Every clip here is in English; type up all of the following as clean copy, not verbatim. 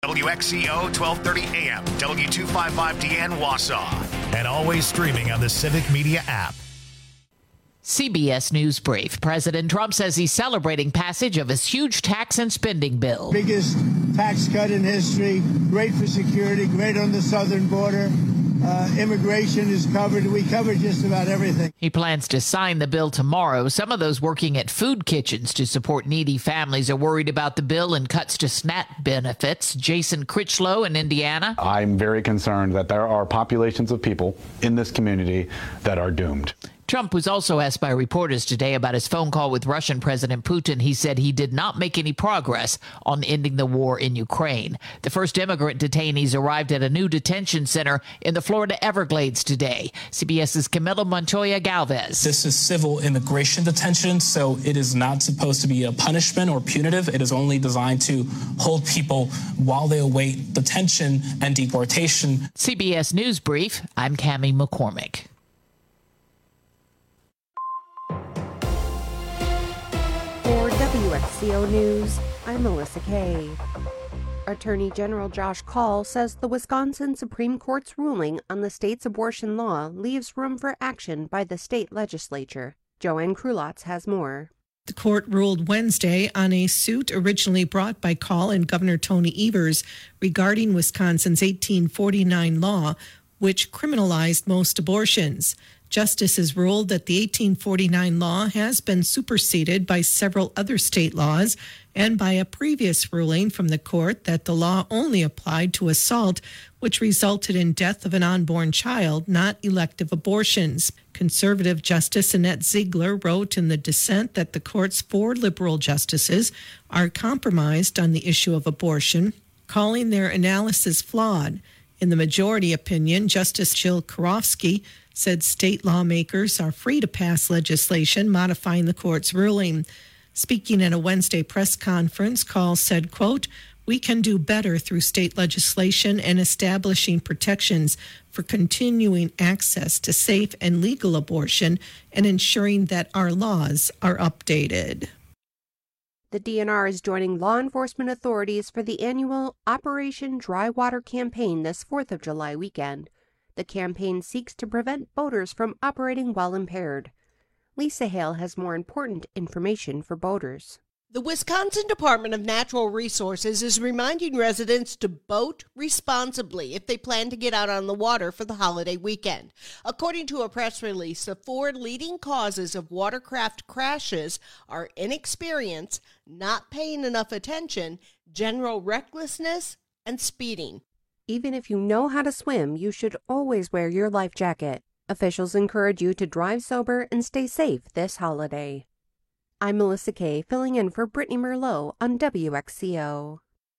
WXCO 1230 AM, W255DN Wausau, and always streaming on the Civic Media app. CBS News Brief. President Trump says he's celebrating passage of his huge tax and spending bill. Biggest tax cut in history, great for security, great on the southern border. Immigration is covered. We covered just about everything. He plans to sign the bill tomorrow. Some of those working at food kitchens to support needy families are worried about the bill and cuts to SNAP benefits. Jason Critchlow in Indiana. I'm very concerned that there are populations of people in this community that are doomed. Trump was also asked by reporters today about his phone call with Russian President Putin. He said he did not make any progress on ending the war in Ukraine. The first immigrant detainees arrived at a new detention center in the Florida Everglades today. CBS's Camila Montoya Galvez. This is civil immigration detention, so it is not supposed to be a punishment or punitive. It is only designed to hold people while they await detention and deportation. CBS News Brief, I'm Cammie McCormick. For WXCO News, I'm Melissa Kay. Attorney General Josh Kaul says the Wisconsin Supreme Court's ruling on the state's abortion law leaves room for action by the state legislature. Joanne Krulotz has more. The court ruled Wednesday on a suit originally brought by Kaul and Governor Tony Evers regarding Wisconsin's 1849 law, which criminalized most abortions. Justices ruled that the 1849 law has been superseded by several other state laws and by a previous ruling from the court that the law only applied to assault, which resulted in death of an unborn child, not elective abortions. Conservative Justice Annette Ziegler wrote in the dissent that the court's 4 liberal justices are compromised on the issue of abortion, calling their analysis flawed. In the majority opinion, Justice Jill Karofsky said state lawmakers are free to pass legislation modifying the court's ruling. Speaking at a Wednesday press conference, Kaul said, quote, "We can do better through state legislation and establishing protections for continuing access to safe and legal abortion and ensuring that our laws are updated." The DNR is joining law enforcement authorities for the annual Operation Dry Water campaign this 4th of July weekend. The campaign seeks to prevent boaters from operating while impaired. Lisa Hale has more important information for boaters. The Wisconsin Department of Natural Resources is reminding residents to boat responsibly if they plan to get out on the water for the holiday weekend. According to a press release, the 4 leading causes of watercraft crashes are inexperience, not paying enough attention, general recklessness, and speeding. Even if you know how to swim, you should always wear your life jacket. Officials encourage you to drive sober and stay safe this holiday. I'm Melissa Kay, filling in for Brittany Merlot on WXCO.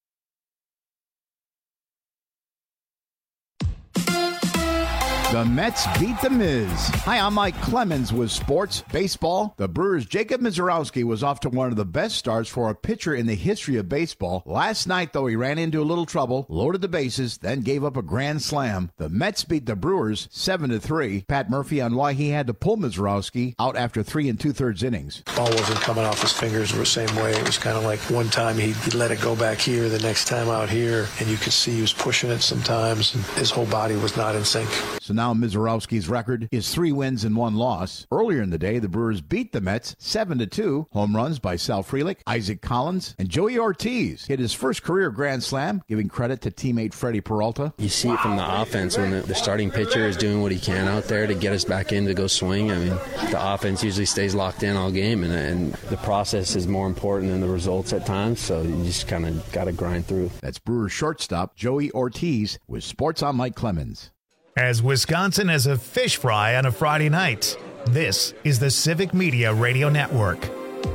The Mets beat the Miz. Hi, I'm Mike Clemens with sports baseball. The Brewers' Jacob Misiorowski was off to one of the best starts for a pitcher in the history of baseball. Last night, though, he ran into a little trouble, loaded the bases, then gave up a grand slam. The Mets beat the Brewers 7-3. Pat Murphy on why he had to pull Misiorowski out after 3 2/3 innings. Ball wasn't coming off his fingers the same way. It was kind of like one time he'd let it go back here, the next time out here, and you could see he was pushing it sometimes, and his whole body was not in sync. So now Misiorowski's record is 3 wins and 1 loss. Earlier in the day, the Brewers beat the Mets 7-2. Home runs by Sal Frelick, Isaac Collins, and Joey Ortiz hit his first career grand slam, giving credit to teammate Freddie Peralta. You see it from the offense when the starting pitcher is doing what he can out there to get us back in to go swing. I mean, the offense usually stays locked in all game, and the process is more important than the results at times, so you just kind of got to grind through. That's Brewers shortstop Joey Ortiz with Sports on Mike Clemens. As Wisconsin as a fish fry on a Friday night, this is the Civic Media Radio Network.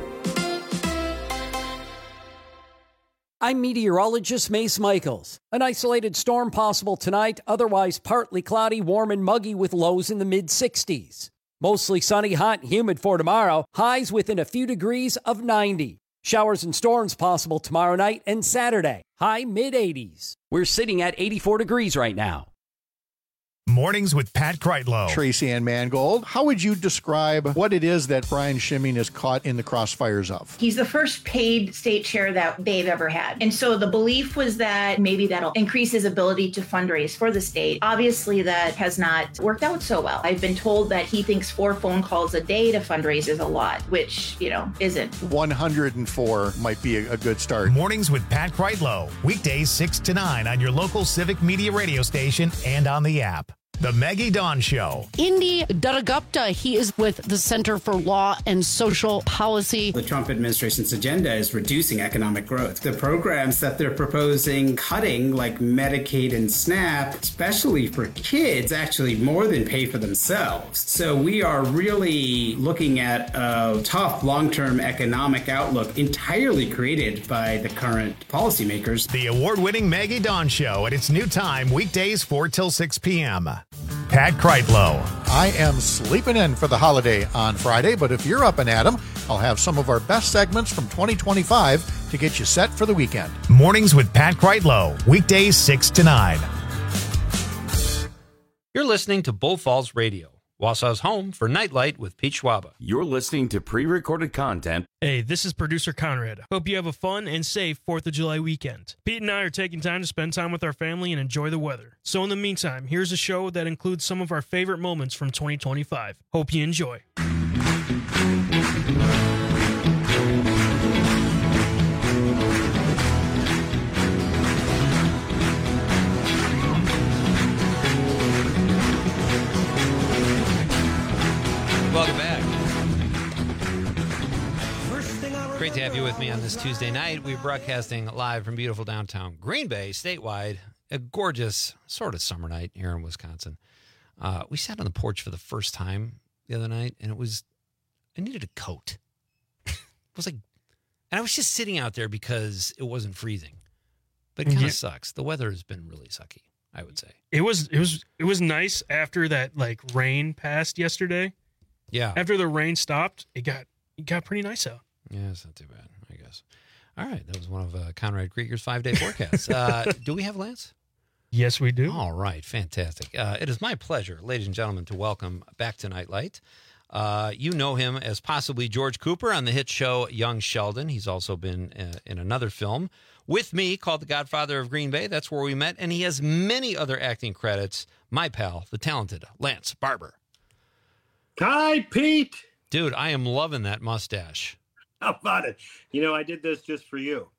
I'm meteorologist Mace Michaels. An isolated storm possible tonight, otherwise partly cloudy, warm and muggy with lows in the mid-60s. Mostly sunny, hot and humid for tomorrow, highs within a few degrees of 90. Showers and storms possible tomorrow night and Saturday, high mid-80s. We're sitting at 84 degrees right now. Mornings with Pat Kreitlow. Tracy Ann Mangold, how would you describe what it is that Brian Schimming is caught in the crossfires of? He's the first paid state chair that they've ever had. And so the belief was that maybe that'll increase his ability to fundraise for the state. Obviously, that has not worked out so well. I've been told that he thinks 4 phone calls a day to fundraise is a lot, which, isn't. 104 might be a good start. Mornings with Pat Kreitlow. Weekdays 6 to 9 on your local Civic Media radio station and on the app. The Maggie Dawn Show. Indy Dattagupta, he is with the Center for Law and Social Policy. The Trump administration's agenda is reducing economic growth. The programs that they're proposing cutting, like Medicaid and SNAP, especially for kids, actually more than pay for themselves. So we are really looking at a tough long-term economic outlook entirely created by the current policymakers. The award-winning Maggie Dawn Show at its new time, weekdays 4 till 6 p.m. Pat Kreitlow. I am sleeping in for the holiday on Friday, but if you're up and at 'em, I'll have some of our best segments from 2025 to get you set for the weekend. Mornings with Pat Kreitlow, weekdays 6 to 9. You're listening to Bull Falls Radio, Wausau's home for Nightlight with Pete Schwaba. You're listening to pre-recorded content. Hey, this is producer Conrad. Hope you have a fun and safe 4th of July weekend. Pete and I are taking time to spend time with our family and enjoy the weather. So in the meantime, here's a show that includes some of our favorite moments from 2025. Hope you enjoy. Welcome back. Great to have you with me on this Tuesday night. We're broadcasting live from beautiful downtown Green Bay, statewide. A gorgeous sort of summer night here in Wisconsin. We sat on the porch for the first time the other night, and I needed a coat. And I was just sitting out there because it wasn't freezing. But it kind of sucks. The weather has been really sucky, I would say. It was nice after that rain passed yesterday. Yeah. After the rain stopped, it got pretty nice out. Yeah, it's not too bad, I guess. All right, that was one of Conrad Krieger's 5-day forecasts. Do we have Lance? Yes, we do. All right, fantastic. It is my pleasure, ladies and gentlemen, to welcome back to Nightlight. You know him as possibly George Cooper on the hit show Young Sheldon. He's also been in another film with me called The Godfather of Green Bay. That's where we met. And he has many other acting credits. My pal, the talented Lance Barber. Hi, Pete. Dude, I am loving that mustache. How about it? I did this just for you.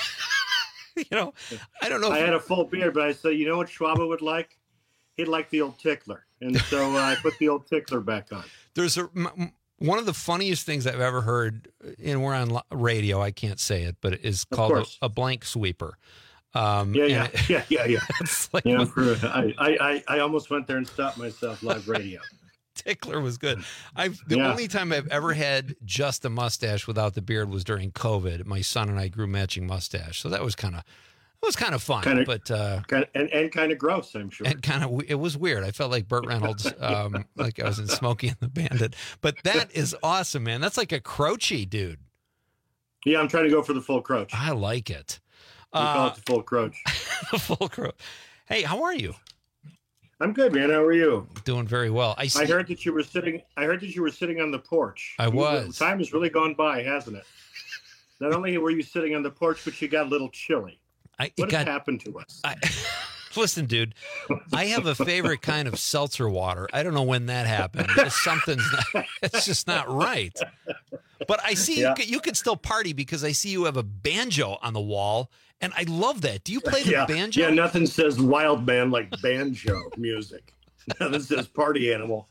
I don't know. I had a full beard, but I said, you know what Schwaba would like? He'd like the old tickler. And so I put the old tickler back on. There's one of the funniest things I've ever heard, and we're on radio, I can't say it, but it is called a blank sweeper. Yeah. It's like I almost went there and stopped myself live radio. Tickler was good. Only time I've ever had just a mustache without the beard was during COVID. My son and I grew matching mustache, so that was kind of fun, kind of gross, I'm sure. And it was weird. I felt like Burt Reynolds, like I was in Smokey and the Bandit. But that is awesome, man. That's like a Croce, dude. Yeah, I'm trying to go for the full Croce. I like it. We call it the full Croce. The full Croce. Hey, how are you? I'm good, man. How are you? Doing very well. I heard that you were sitting on the porch. I was. Time has really gone by, hasn't it? Not only were you sitting on the porch, but you got a little chilly. What has happened to us? Listen, dude, I have a favorite kind of seltzer water. I don't know when that happened. It's just not right. But I see you can still party because I see you have a banjo on the wall. And I love that. Do you play the banjo? Yeah, nothing says wild man like banjo music. Nothing says party animal.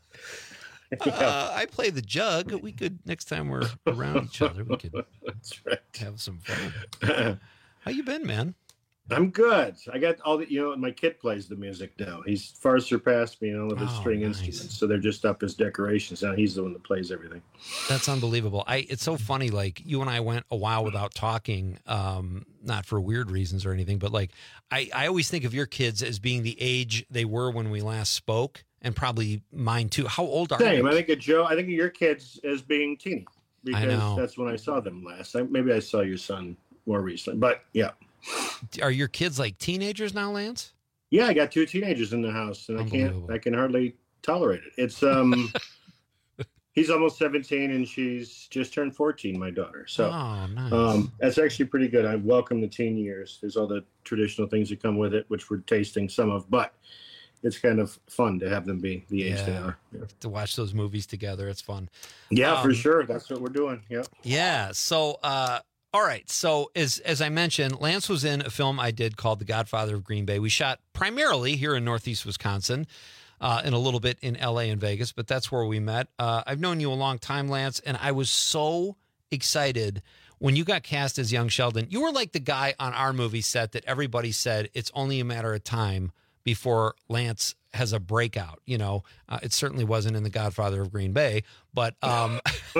I play the jug. We could, next time we're around each other, we could have some fun. How you been, man? I'm good. I got all the, my kid plays the music now. He's far surpassed me with his string instruments. So they're just up as decorations. Now he's the one that plays everything. That's unbelievable. It's so funny. Like you and I went a while without talking, not for weird reasons or anything, but like, I always think of your kids as being the age they were when we last spoke, and probably mine too. How old are you? I think of your kids as being teeny because that's when I saw them last. Maybe I saw your son more recently, but yeah. Are your kids like teenagers now, Lance? Yeah, I got 2 teenagers in the house, and I can hardly tolerate it. It's he's almost 17, and she's just turned 14, my daughter. So nice. That's actually pretty good. I welcome the teen years. There's all the traditional things that come with it, which we're tasting some of, but it's kind of fun to have them be the age they are. Yeah. To watch those movies together, it's fun. Yeah, for sure. That's what we're doing. Yeah. Yeah. So, all right. So as I mentioned, Lance was in a film I did called The Godfather of Green Bay. We shot primarily here in Northeast Wisconsin, and a little bit in LA and Vegas, but that's where we met. I've known you a long time, Lance, and I was so excited when you got cast as young Sheldon. You were like the guy on our movie set that everybody said it's only a matter of time before Lance has a breakout. You know, it certainly wasn't in The Godfather of Green Bay, but no,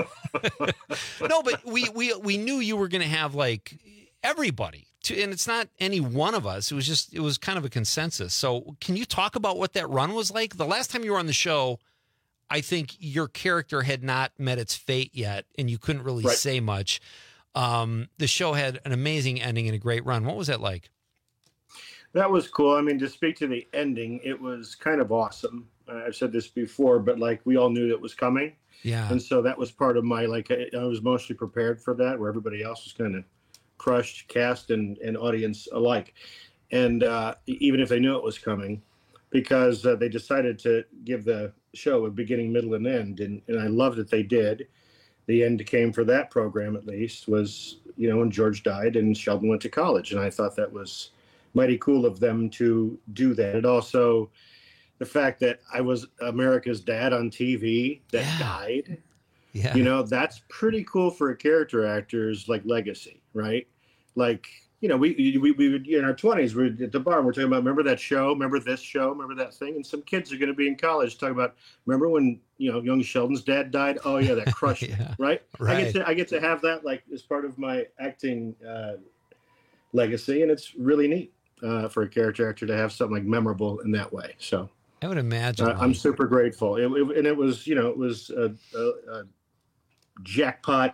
but we knew you were going to have like everybody and it's not any one of us. It was kind of a consensus. So can you talk about what that run was like? The last time you were on the show, I think your character had not met its fate yet, and you couldn't really say much. The show had an amazing ending and a great run. What was that like? That was cool. I mean, to speak to the ending, it was kind of awesome. I've said this before, but like we all knew that was coming. Yeah. And so that was part of my, like, I was mostly prepared for that, where everybody else was kind of crushed, cast and audience alike. And even if they knew it was coming, because they decided to give the show a beginning, middle, and end. And I love that they did. The end came for that program, at least, was, you know, when George died and Sheldon went to college. And I thought that was mighty cool of them to do that. And also the fact that I was America's dad on TV that died. Yeah. You know, that's pretty cool for a character actor's like legacy, right? Like, you know, we would, in our 20s, we're at the bar and we're talking about, remember that show, remember this show, remember that thing? And some kids are going to be in college talking about, remember when, you know, young Sheldon's dad died? Oh yeah, that crushed me, right? I get to have that like as part of my acting legacy, and it's really neat for a character actor to have something like memorable in that way. So I would imagine. I'm super grateful. It was, you know, it was a jackpot,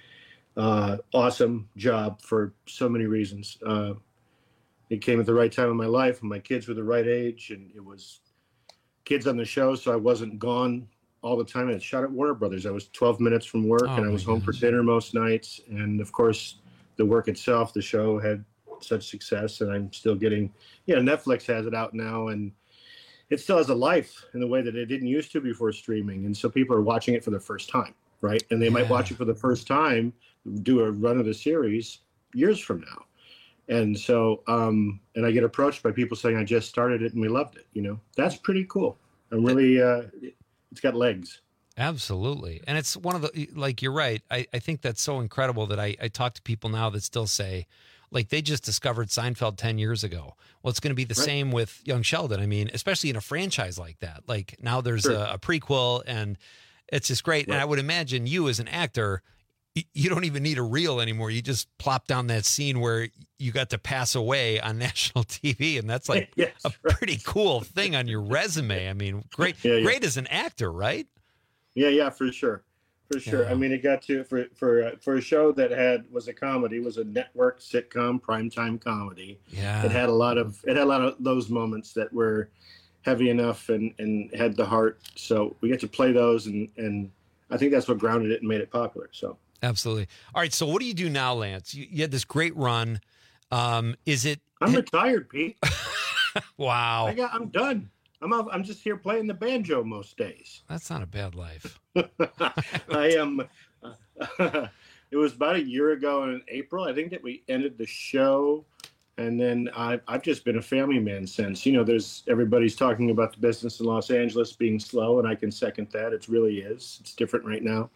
awesome job for so many reasons. It came at the right time in my life, and my kids were the right age, and it was kids on the show, so I wasn't gone all the time. I shot at Warner Brothers. I was 12 minutes from work, and I was home for dinner most nights. And of course, the work itself, the show had such success, and I'm still getting, Netflix has it out now, and it still has a life in the way that it didn't used to before streaming. And so people are watching it for the first time, right? And they might watch it for the first time, do a run of the series years from now. And so, and I get approached by people saying, I just started it and we loved it. You know, that's pretty cool. I'm really, it's got legs. Absolutely. And it's one of the, like, you're right. I think that's so incredible that I talk to people now that still say, like, they just discovered Seinfeld 10 years ago. Well, it's going to be the same with Young Sheldon. I mean, especially in a franchise like that. Like, now there's a prequel, and it's just great. And I would imagine you as an actor, you don't even need a reel anymore. You just plop down that scene where you got to pass away on national TV, and that's like a pretty cool thing on your resume. I mean, great as an actor, right? Yeah, for sure. For sure. Yeah. I mean, it got to, for a show that was a comedy, was a network sitcom, primetime comedy. Yeah. It had a lot of those moments that were heavy enough and had the heart. So we get to play those, and I think that's what grounded it and made it popular. So. Absolutely. All right. So what do you do now, Lance? You had this great run. I'm retired, Pete. Wow. I'm done. I'm just here playing the banjo most days. That's not a bad life. I am. It was about a year ago in April, I think, that we ended the show. And then I've just been a family man since. Everybody's talking about the business in Los Angeles being slow, and I can second that. It really is. It's different right now.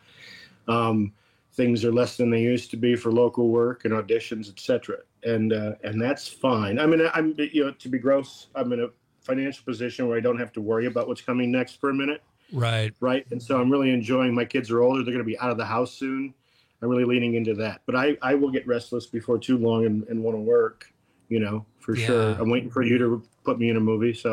Things are less than they used to be for local work and auditions, etc. And that's fine. I mean, I'm to be gross, I'm in a financial position where I don't have to worry about what's coming next for a minute. Right. And so I'm really enjoying. My kids are older; they're going to be out of the house soon. I'm really leaning into that. But I will get restless before too long and want to work. For sure. I'm waiting for you to put me in a movie, so.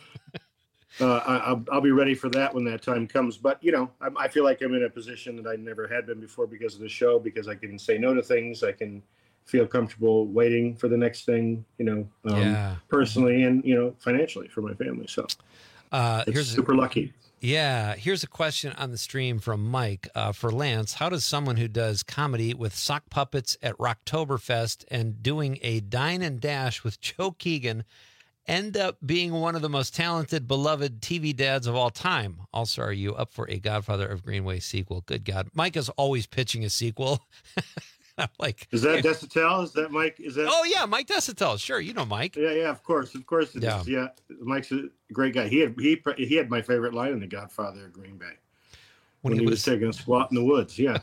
I'll be ready for that when that time comes. But, I feel like I'm in a position that I never had been before because of the show, because I can say no to things. I can feel comfortable waiting for the next thing, personally and, financially for my family. So here's super lucky. Yeah. Here's a question on the stream from Mike for Lance. How does someone who does comedy with sock puppets at Rocktoberfest and doing a dine and dash with Joe Keegan end up being one of the most talented, beloved TV dads of all time? Also, are you up for a Godfather of Greenway sequel? Good God. Mike is always pitching a sequel. I'm like, is that Desitel? Is that Mike? Is that? Oh yeah, Mike Desitel. Sure, you know Mike. Yeah, of course it is. Yeah, Mike's a great guy. He had my favorite line in The Godfather of Green Bay when he was taking a squat in the woods. Yeah,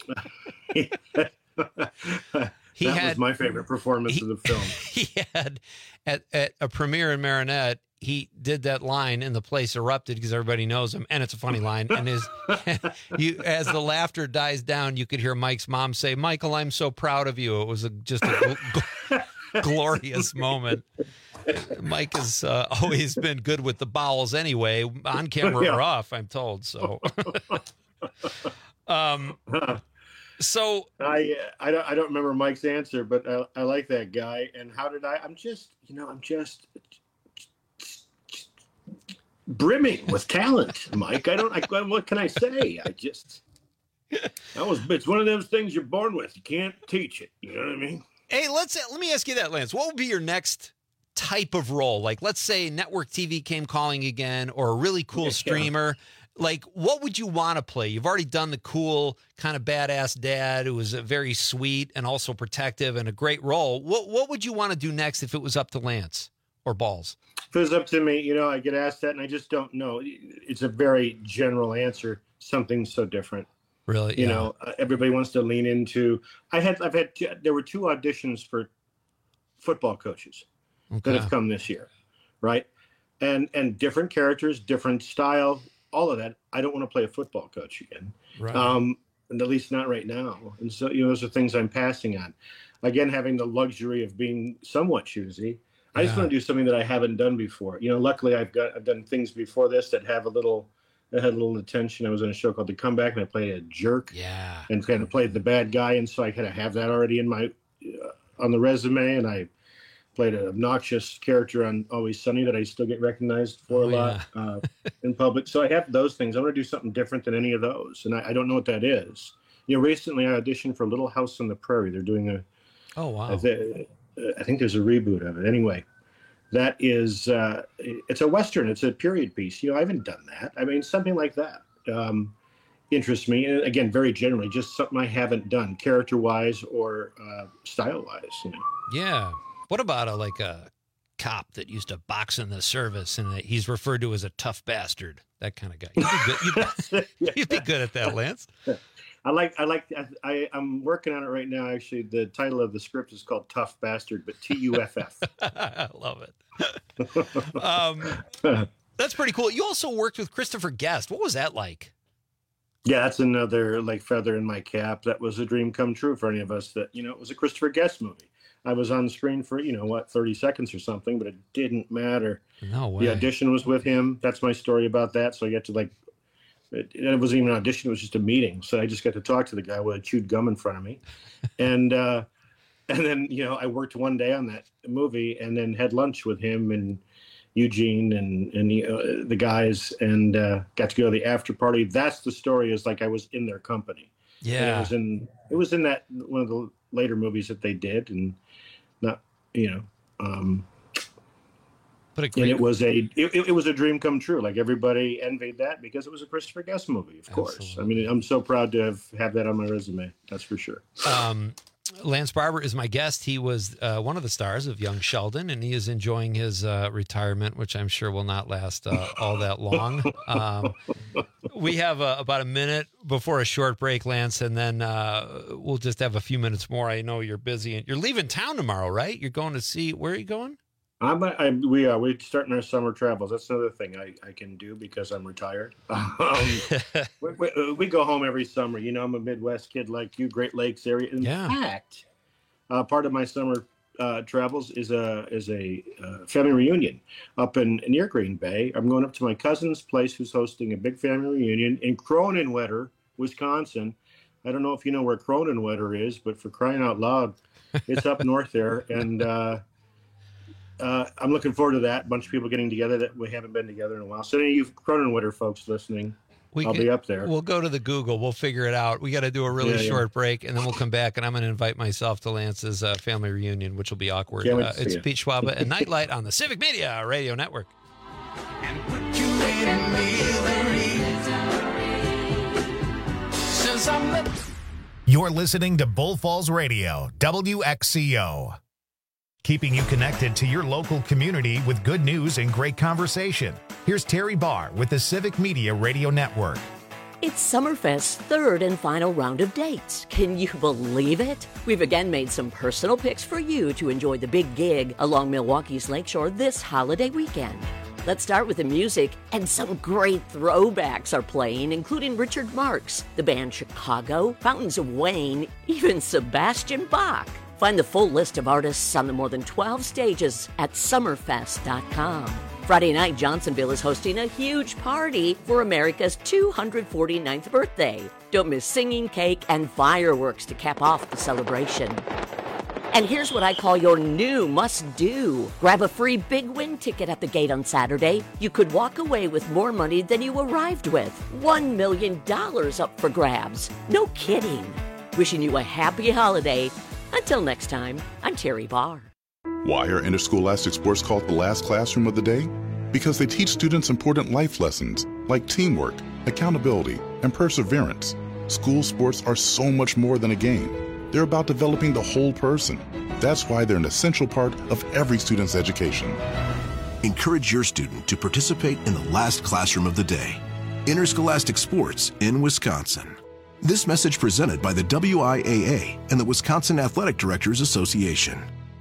that was my favorite performance of the film. He had at a premiere in Marinette. He did that line and the place erupted because everybody knows him, and it's a funny line. And as the laughter dies down, you could hear Mike's mom say, "Michael, I'm so proud of you." It was just a glorious moment. Mike has always been good with the bowels anyway, on camera or off, I'm told. So, so I don't remember Mike's answer, but I like that guy. And how did I'm just brimming with talent, Mike. What can I say? It's one of those things you're born with. You can't teach it. You know what I mean? Hey, let me ask you that, Lance. What would be your next type of role? Like, let's say network TV came calling again, or a really cool streamer. Like, what would you want to play? You've already done the cool kind of badass dad who was very sweet and also protective and a great role. What would you want to do next if it was up to Lance or Balls? If it was up to me, I get asked that and I just don't know. It's a very general answer. Something so different. Really? Everybody wants to lean into. There were 2 auditions for football coaches that have come this year, right? And different characters, different style, all of that. I don't want to play a football coach again, right. And at least not right now. And so, those are things I'm passing on. Again, having the luxury of being somewhat choosy. I just want to do something that I haven't done before. Luckily I've done things before this that had a little attention. I was on a show called The Comeback and I played a jerk. Yeah. And kind of played the bad guy, and so I kind of have that already in my on the resume. And I played an obnoxious character on Always Sunny that I still get recognized for a lot in public. So I have those things. I want to do something different than any of those, and I don't know what that is. Recently I auditioned for Little House on the Prairie. They're doing a. Oh wow. I think there's a reboot of it. Anyway, that is, it's a Western. It's a period piece. I haven't done that. I mean, something like that interests me. And again, very generally, just something I haven't done, character-wise or style-wise. Yeah. What about a cop that used to box in the service and he's referred to as a tough bastard? That kind of guy. You'd be good at that, Lance. I'm working on it right now. Actually, the title of the script is called Tough Bastard, but TUFF. I love it. That's pretty cool. You also worked with Christopher Guest. What was that like? Yeah, that's another feather in my cap. That was a dream come true for any of us. That it was a Christopher Guest movie. I was on screen for 30 seconds or something, but it didn't matter. No way. The audition was with him. That's my story about that. So I get to It wasn't even an audition; it was just a meeting. So I just got to talk to the guy with a chewed gum in front of me, and then I worked one day on that movie, and then had lunch with him and Eugene and the guys, and got to go to the after party. That's the story. Is I was in their company. Yeah, and it was in that one of the later movies that they did, and not But it was a dream come true. Everybody envied that because it was a Christopher Guest movie, of course. Absolutely. I mean, I'm so proud to have that on my resume. That's for sure. Lance Barber is my guest. He was one of the stars of Young Sheldon, and he is enjoying his retirement, which I'm sure will not last all that long. We have about a minute before a short break, Lance, and then we'll just have a few minutes more. I know you're busy, and you're leaving town tomorrow, right? You're going to see, where are you going? We're starting our summer travels. That's another thing I can do because I'm retired. We go home every summer. I'm a Midwest kid like you, Great Lakes area. In fact, part of my summer travels is a family reunion up near Green Bay. I'm going up to my cousin's place who's hosting a big family reunion in Kronenwetter, Wisconsin. I don't know if you know where Kronenwetter is, but for crying out loud, It's up north there, and I'm looking forward to that. A bunch of people getting together that we haven't been together in a while. So any of you Cronenwitter folks listening, I'll be up there. We'll go to the Google. We'll figure it out. We got to do a really short break, and then we'll come back, and I'm going to invite myself to Lance's family reunion, which will be awkward. It's Pete Schwaba and Nightlight on the Civic Media Radio Network. And put you in a You're listening to Bull Falls Radio, WXCO. Keeping you connected to your local community with good news and great conversation. Here's Terry Barr with the Civic Media Radio Network. It's Summerfest's third and final round of dates. Can you believe it? We've again made some personal picks for you to enjoy the big gig along Milwaukee's Lakeshore this holiday weekend. Let's start with the music, and some great throwbacks are playing, including Richard Marx, the band Chicago, Fountains of Wayne, even Sebastian Bach. Find the full list of artists on the more than 12 stages at summerfest.com. Friday night, Johnsonville is hosting a huge party for America's 249th birthday. Don't miss singing, cake, and fireworks to cap off the celebration. And here's what I call your new must-do. Grab a free Big Win ticket at the gate on Saturday. You could walk away with more money than you arrived with. $1 million up for grabs. No kidding. Wishing you a happy holiday. Until next time, I'm Terry Barr. Why are interscholastic sports called the last classroom of the day? Because they teach students important life lessons like teamwork, accountability, and perseverance. School sports are so much more than a game. They're about developing the whole person. That's why they're an essential part of every student's education. Encourage your student to participate in the last classroom of the day. Interscholastic sports in Wisconsin. This message presented by the WIAA and the Wisconsin Athletic Directors Association.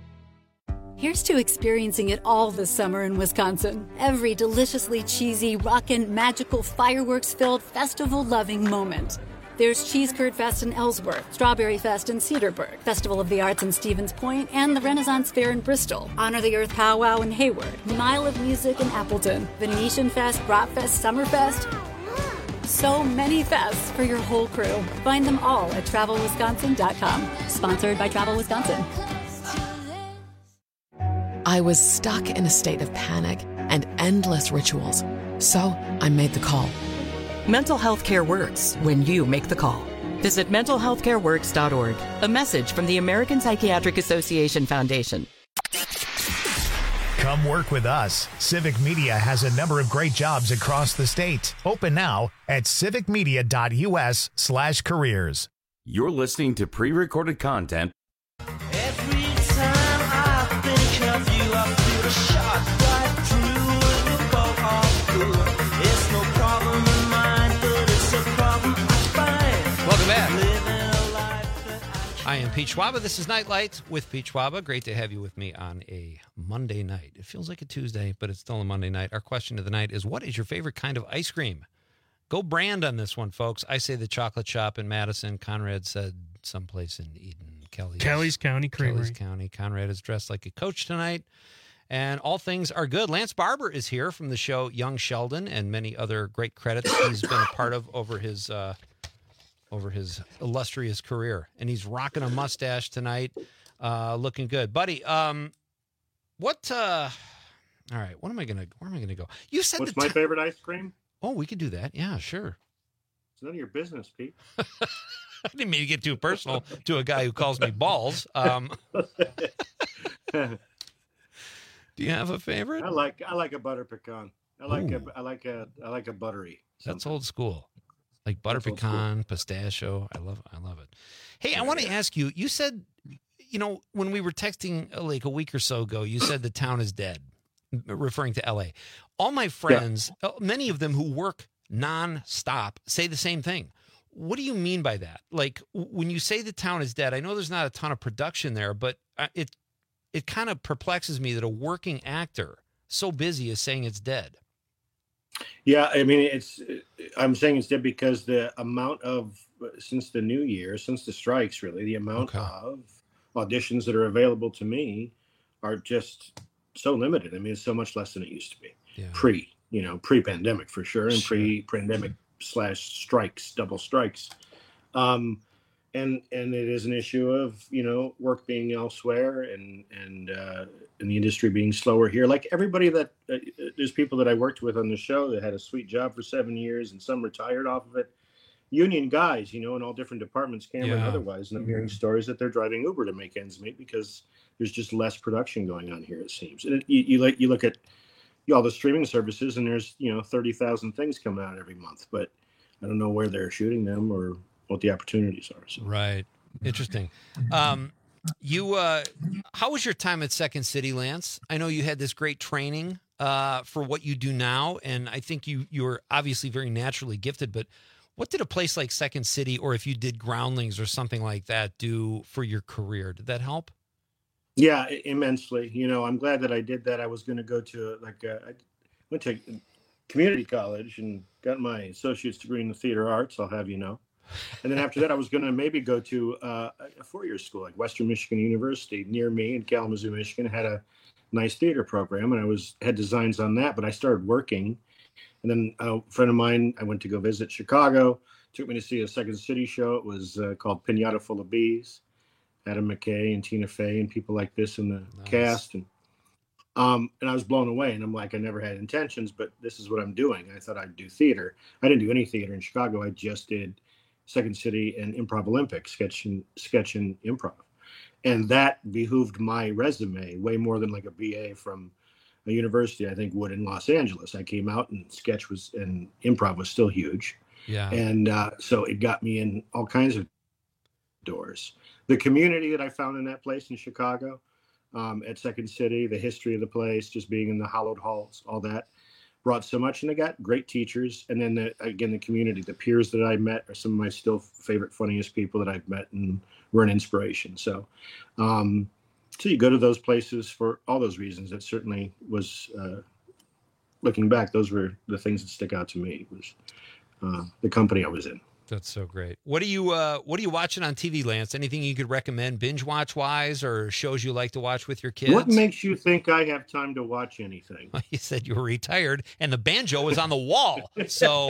Here's to experiencing it all this summer in Wisconsin. Every deliciously cheesy, rockin', magical, fireworks-filled, festival-loving moment. There's Cheese Curd Fest in Ellsworth, Strawberry Fest in Cedarburg, Festival of the Arts in Stevens Point, and the Renaissance Fair in Bristol, Honor the Earth Powwow in Hayward, Mile of Music in Appleton, Venetian Fest, Bratfest, Summerfest. So many fests for your whole crew. Find them all at TravelWisconsin.com. Sponsored by Travel Wisconsin. I was stuck in a state of panic and endless rituals. So I made the call. Mental health care works when you make the call. Visit mentalhealthcareworks.org. A message from the American Psychiatric Association Foundation. Come work with us. Civic Media has a number of great jobs across the state. Open now at civicmedia.us/careers. You're listening to pre-recorded content. Every time I think of you, I feel a shot right through the boat of good. It's no problem in mine, but it's a problem I find. Welcome back. I am Pete Schwaba. This is Nightlight with Pete Schwaba. Great to have you with me on a Monday night. It feels like a Tuesday, but it's still a Monday night. Our question of the night is, what is your favorite kind of ice cream? Go brand on this one, folks. I say the Chocolate Shop in Madison. Conrad said someplace in Eden. Kelly's County Creamery. Kelly's County. Conrad is dressed like a coach tonight. And all things are good. Lance Barber is here from the show Young Sheldon and many other great credits he's been a part of over his illustrious career. And he's rocking a mustache tonight, looking good. Buddy, all right, where am I gonna go? You said what's my favorite ice cream? Oh, we could do that. Yeah, sure. It's none of your business, Pete. I didn't mean to get too personal to a guy who calls me balls. Do you have a favorite? I like a butter pecan. I like a buttery. That's old school. Like butter pecan, pistachio. I love it. Hey, I want to ask you, you said, when we were texting like a week or so ago, you said the town is dead, referring to LA. All my friends, many of them who work nonstop, say the same thing. What do you mean by that? Like when you say the town is dead, I know there's not a ton of production there, but it kind of perplexes me that a working actor so busy is saying it's dead. Yeah, I mean, I'm saying it's dead because the amount of, since the new year, since the strikes, really, the amount of auditions that are available to me are just so limited. I mean, it's so much less than it used to be. Yeah. Pre-pandemic for sure, and pre-pandemic / strikes, double strikes. and it is an issue of, work being elsewhere and the industry being slower here. Like everybody that there's people that I worked with on the show that had a sweet job for 7 years and some retired off of it. Union guys, in all different departments, camera and otherwise. And I'm hearing stories that they're driving Uber to make ends meet because there's just less production going on here, it seems. And you look at all the streaming services and there's, 30,000 things coming out every month, but I don't know where they're shooting them or what the opportunities are. So. Right. Interesting. How was your time at Second City, Lance? I know you had this great training for what you do now, and I think you're obviously very naturally gifted, but what did a place like Second City, or if you did Groundlings or something like that, do for your career? Did that help? Yeah, immensely. I'm glad that I did that. I was going to go to I went to community college and got my associate's degree in the theater arts, I'll have you know. And then after that, I was going to maybe go to a 4-year school, like Western Michigan University near me in Kalamazoo, Michigan, had a nice theater program. And I had designs on that, but I started working. And then a friend of mine, I went to go visit Chicago, took me to see a Second City show. It was called Pinata Full of Bees. Adam McKay and Tina Fey and people like this in the cast. And I was blown away. And I'm like, I never had intentions, but this is what I'm doing. I thought I'd do theater. I didn't do any theater in Chicago. I just did Second City and Improv Olympic, sketch and improv. And that behooved my resume way more than like a BA from a university, I think, would in Los Angeles. I came out and and improv was still huge. Yeah. And so it got me in all kinds of doors. The community that I found in that place in Chicago, at Second City, the history of the place, just being in the hallowed halls, all that brought so much. And they got great teachers. And then the community, the peers that I met are some of my still favorite, funniest people that I've met and were an inspiration. So, so you go to those places for all those reasons. It certainly was, looking back, those were the things that stick out to me, was the company I was in. That's so great. What are you watching on TV, Lance? Anything you could recommend binge watch wise, or shows you like to watch with your kids? What makes you think I have time to watch anything? Well, you said you were retired and the banjo was on the wall. So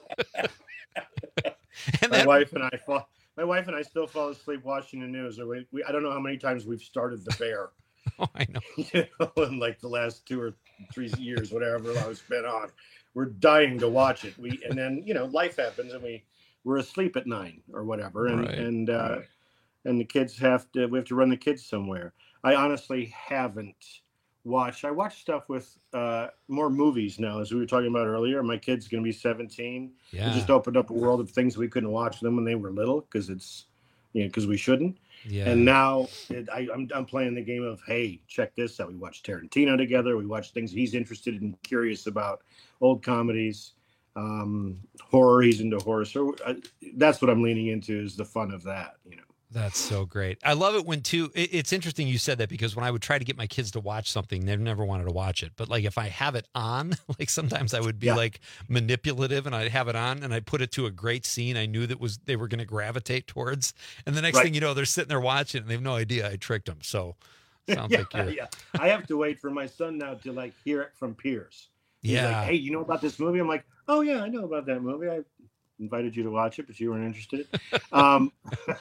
and my wife and I still fall asleep watching the news. I don't know how many times we've started The Bear. Oh, I know. In like the last 2 or 3 years, whatever I've been on. We're dying to watch it. And then, life happens and we're asleep at 9 or whatever. And, right. And the kids we have to run the kids somewhere. I honestly haven't watched. I watch stuff with more movies now, as we were talking about earlier. My kid's going to be 17. Yeah. It just opened up a world of things we couldn't watch them when they were little because we shouldn't. Yeah. And now I'm playing the game of, hey, check this out. We watch Tarantino together. We watch things he's interested and curious about, old comedies, horror. He's into horror. So that's what I'm leaning into, is the fun of that, That's so great. I love it when it's interesting you said that, because when I would try to get my kids to watch something, they've never wanted to watch it. But like if I have it on, like sometimes I would be like manipulative and I'd have it on and I'd put it to a great scene I knew that they were going to gravitate towards. And the next thing you know, they're sitting there watching and they have no idea I tricked them. So sounds like you're... Yeah. I have to wait for my son now to like hear it from peers. He's like, hey, you know about this movie? I'm like, oh yeah, I know about that movie. I invited you to watch it, but you weren't interested. And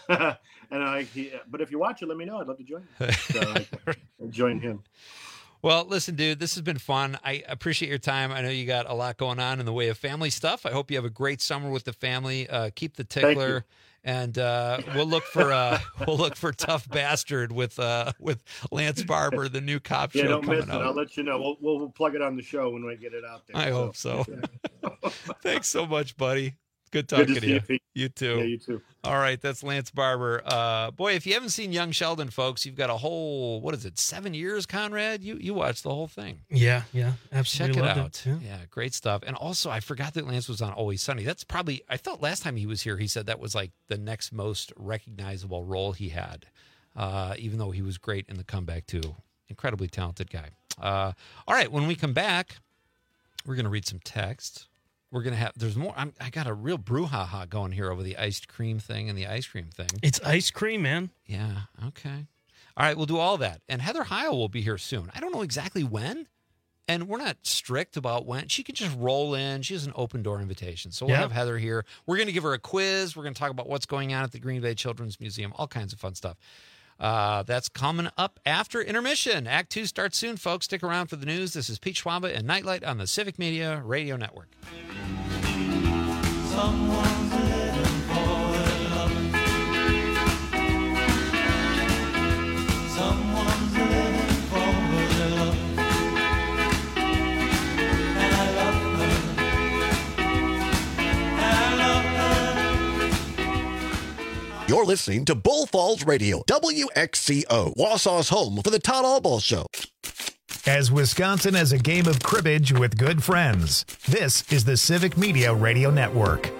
but if you watch it, let me know. I'd love to join you. So I join him. Well, listen, dude, this has been fun. I appreciate your time. I know you got a lot going on in the way of family stuff. I hope you have a great summer with the family. Keep the tickler, and we'll look for Tough Bastard with Lance Barber, the new cop show don't coming miss it. out. I'll let you know. We'll plug it on the show when we get it out there. I hope so. Thanks so much, buddy. Good talking to you. Pete. You too. Yeah, you too. All right, that's Lance Barber. Boy, if you haven't seen Young Sheldon, folks, you've got a whole, 7 years, Conrad? You watched the whole thing. Yeah, absolutely. Check it loved out. Yeah, great stuff. And also, I forgot that Lance was on Always Sunny. That's probably, I thought last time he was here, he said that was like the next most recognizable role he had, even though he was great in The Comeback too. Incredibly talented guy. All right, when we come back, we're going to read some text. We're going to have, there's more. I got a real brouhaha going here over the iced cream thing and the ice cream thing. It's ice cream, man. Yeah. Okay. All right. We'll do all that. And Heather Heil will be here soon. I don't know exactly when. And we're not strict about when. She can just roll in. She has an open door invitation. So we'll have Heather here. We're going to give her a quiz. We're going to talk about what's going on at the Green Bay Children's Museum, all kinds of fun stuff. That's coming up after intermission. Act 2 starts soon, folks. Stick around for the news. This is Pete Schwaba and Nightlight on the Civic Media Radio Network. Someone's living for their love. Someone's living for their love. And I love her. I love her. You're listening to Bull Falls Radio, WXCO, Wausau's home for the Todd Albaugh Show. As Wisconsin has a game of cribbage with good friends, this is the Civic Media Radio Network.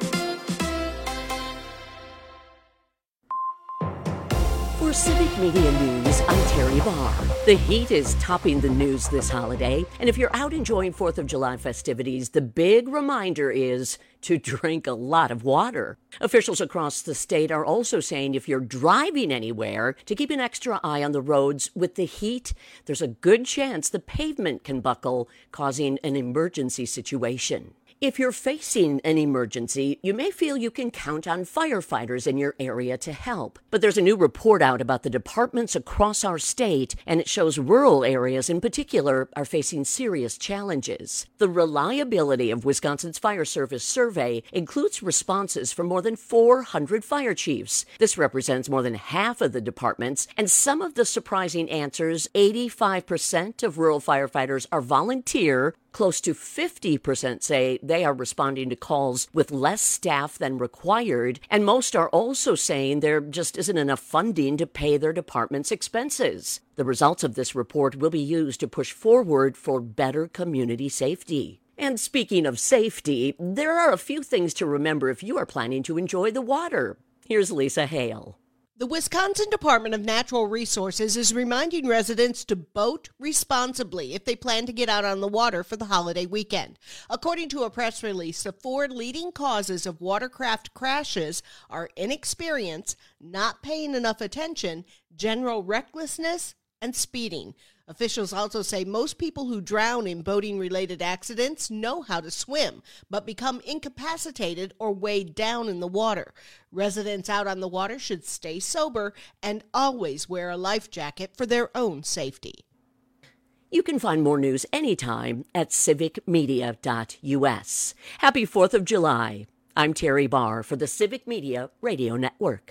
For Civic Media News, I'm Terry Barr. The heat is topping the news this holiday, and if you're out enjoying 4th of July festivities, the big reminder is to drink a lot of water. Officials across the state are also saying if you're driving anywhere, to keep an extra eye on the roads. With the heat, there's a good chance the pavement can buckle, causing an emergency situation. If you're facing an emergency, you may feel you can count on firefighters in your area to help. But there's a new report out about the departments across our state, and it shows rural areas in particular are facing serious challenges. The reliability of Wisconsin's Fire Service survey includes responses from more than 400 fire chiefs. This represents more than half of the departments, and some of the surprising answers: 85% of rural firefighters are volunteer. Close to 50% say they are responding to calls with less staff than required, and most are also saying there just isn't enough funding to pay their department's expenses. The results of this report will be used to push forward for better community safety. And speaking of safety, there are a few things to remember if you are planning to enjoy the water. Here's Lisa Hale. The Wisconsin Department of Natural Resources is reminding residents to boat responsibly if they plan to get out on the water for the holiday weekend. According to a press release, the 4 leading causes of watercraft crashes are inexperience, not paying enough attention, general recklessness, and speeding. Officials also say most people who drown in boating-related accidents know how to swim, but become incapacitated or weighed down in the water. Residents out on the water should stay sober and always wear a life jacket for their own safety. You can find more news anytime at civicmedia.us. Happy 4th of July. I'm Terry Barr for the Civic Media Radio Network.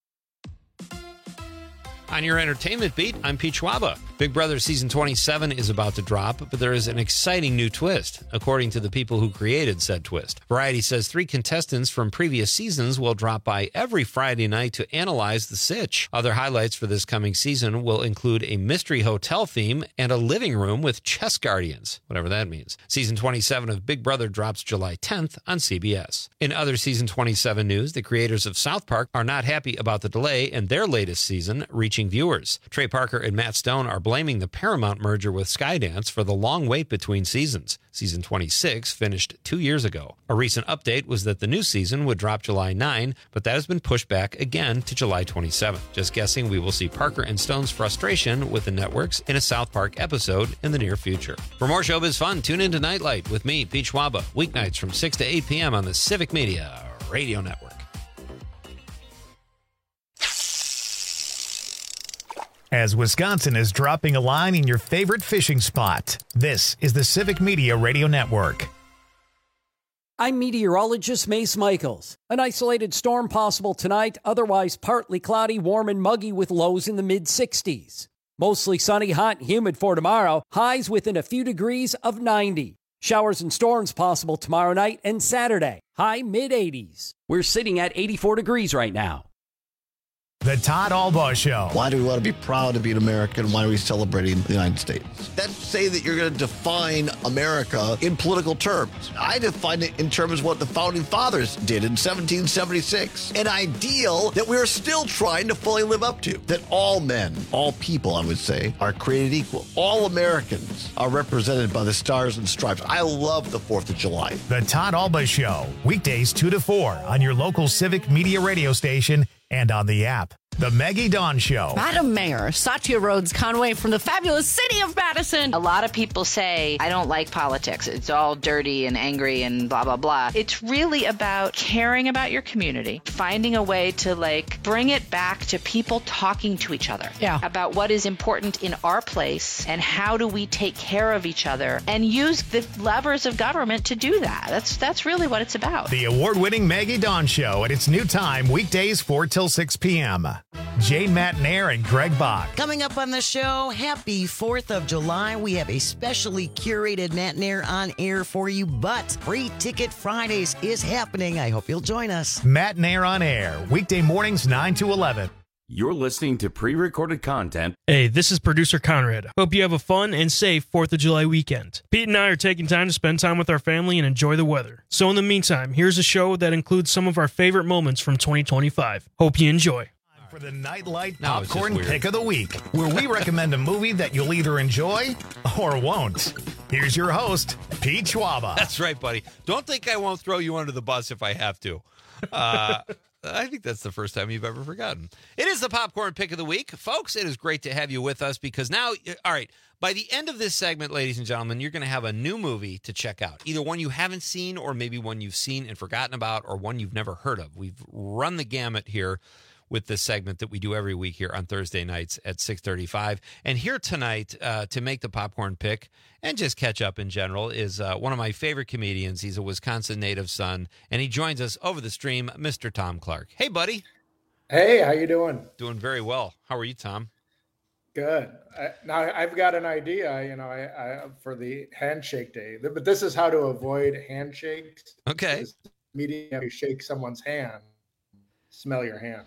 On your entertainment beat, I'm Pete Schwaba. Big Brother Season 27 is about to drop, but there is an exciting new twist, according to the people who created said twist. Variety says 3 contestants from previous seasons will drop by every Friday night to analyze the sitch. Other highlights for this coming season will include a mystery hotel theme and a living room with chess guardians, whatever that means. Season 27 of Big Brother drops July 10th on CBS. In other Season 27 news, the creators of South Park are not happy about the delay in their latest season reaching viewers. Trey Parker and Matt Stone are blaming the Paramount merger with Skydance for the long wait between seasons. Season 26 finished 2 years ago. A recent update was that the new season would drop July 9, but that has been pushed back again to July 27. Just guessing we will see Parker and Stone's frustration with the networks in a South Park episode in the near future. For more showbiz fun, tune into Nightlight with me, Pete Schwaba, weeknights from 6 to 8 p.m. on the Civic Media Radio Network. As Wisconsin is dropping a line in your favorite fishing spot, this is the Civic Media Radio Network. I'm meteorologist Mace Michaels. An isolated storm possible tonight, otherwise partly cloudy, warm and muggy with lows in the mid-60s. Mostly sunny, hot and humid for tomorrow, highs within a few degrees of 90. Showers and storms possible tomorrow night and Saturday, high mid-80s. We're sitting at 84 degrees right now. The Todd Albaugh Show. Why do we want to be proud to be an American? Why are we celebrating the United States? That's say that you're going to define America in political terms. I define it in terms of what the Founding Fathers did in 1776. An ideal that we're still trying to fully live up to. That all men, all people, I would say, are created equal. All Americans are represented by the stars and stripes. I love the 4th of July. The Todd Albaugh Show. Weekdays 2 to 4 on your local Civic Media radio station and on the app. The Maggie Dawn Show. Madam Mayor, Satya Rhodes Conway from the fabulous city of Madison. A lot of people say, I don't like politics. It's all dirty and angry and blah, blah, blah. It's really about caring about your community, finding a way to bring it back to people talking to each other about what is important in our place and how do we take care of each other and use the levers of government to do that. That's really what it's about. The award-winning Maggie Dawn Show at its new time, weekdays 4 till 6 p.m. Jane Matnair and Greg Bach. Coming up on the show, happy 4th of July. We have a specially curated Matnair on air for you, but Free Ticket Fridays is happening. I hope you'll join us. Matnair on air, weekday mornings 9 to 11. You're listening to pre-recorded content. Hey, this is producer Conrad. Hope you have a fun and safe 4th of July weekend. Pete and I are taking time to spend time with our family and enjoy the weather. So in the meantime, here's a show that includes some of our favorite moments from 2025. Hope you enjoy. For the Nightlight Popcorn Pick of the Week, where we recommend a movie that you'll either enjoy or won't. Here's your host, Pete Schwaba. That's right, buddy. Don't think I won't throw you under the bus if I have to. I think that's the first time you've ever forgotten. It is the Popcorn Pick of the Week. Folks, it is great to have you with us because now, all right, by the end of this segment, ladies and gentlemen, you're going to have a new movie to check out. Either one you haven't seen or maybe one you've seen and forgotten about or one you've never heard of. We've run the gamut here with this segment that we do every week here on Thursday nights at 6:35. And here tonight to make the popcorn pick and just catch up in general is one of my favorite comedians. He's a Wisconsin native son, and he joins us over the stream, Mr. Tom Clark. Hey, buddy. Hey, how you doing? Doing very well. How are you, Tom? Good. Now I've got an idea, I for the handshake day, but this is how to avoid handshakes. Okay. Immediately you shake someone's hand, smell your hand.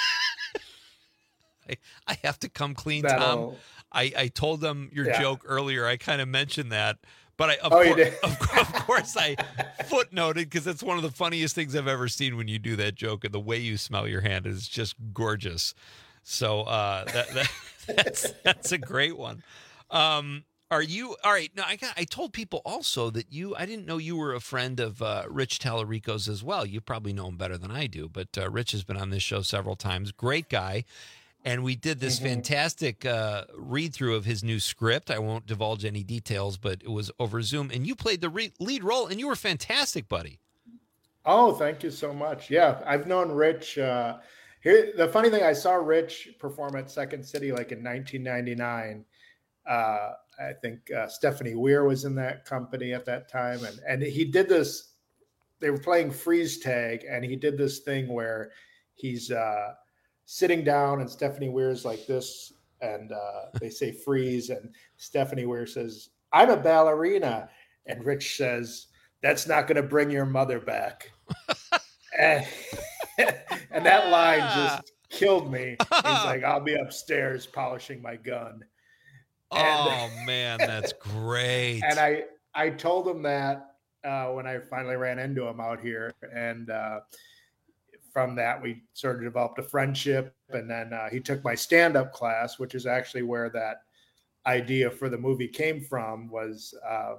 I have to come clean, Tom. I told them your joke earlier. I kind of mentioned that, but of course I footnoted because it's one of the funniest things I've ever seen when you do that joke, and the way you smell your hand is just gorgeous. So that's a great one. Are you all right? No, I told people also that I didn't know you were a friend of Rich Tallarico's as well. You probably know him better than I do, but Rich has been on this show several times. Great guy. And we did this fantastic read-through of his new script. I won't divulge any details, but it was over Zoom. And you played the lead role, and you were fantastic, buddy. Oh, thank you so much. Yeah, I've known Rich. Here, the funny thing, I saw Rich perform at Second City in 1999. I think Stephanie Weir was in that company at that time. And he did this. They were playing freeze tag, and he did this thing where he's sitting down and Stephanie Weir's like this, and they say freeze, and Stephanie Weir says, "I'm a ballerina," and Rich says, "That's not going to bring your mother back." and that line just killed me. He's like, "I'll be upstairs polishing my gun." Oh man, that's great. And I told him that when I finally ran into him out here, and from that, we sort of developed a friendship. And then he took my stand-up class, which is actually where that idea for the movie came from. Was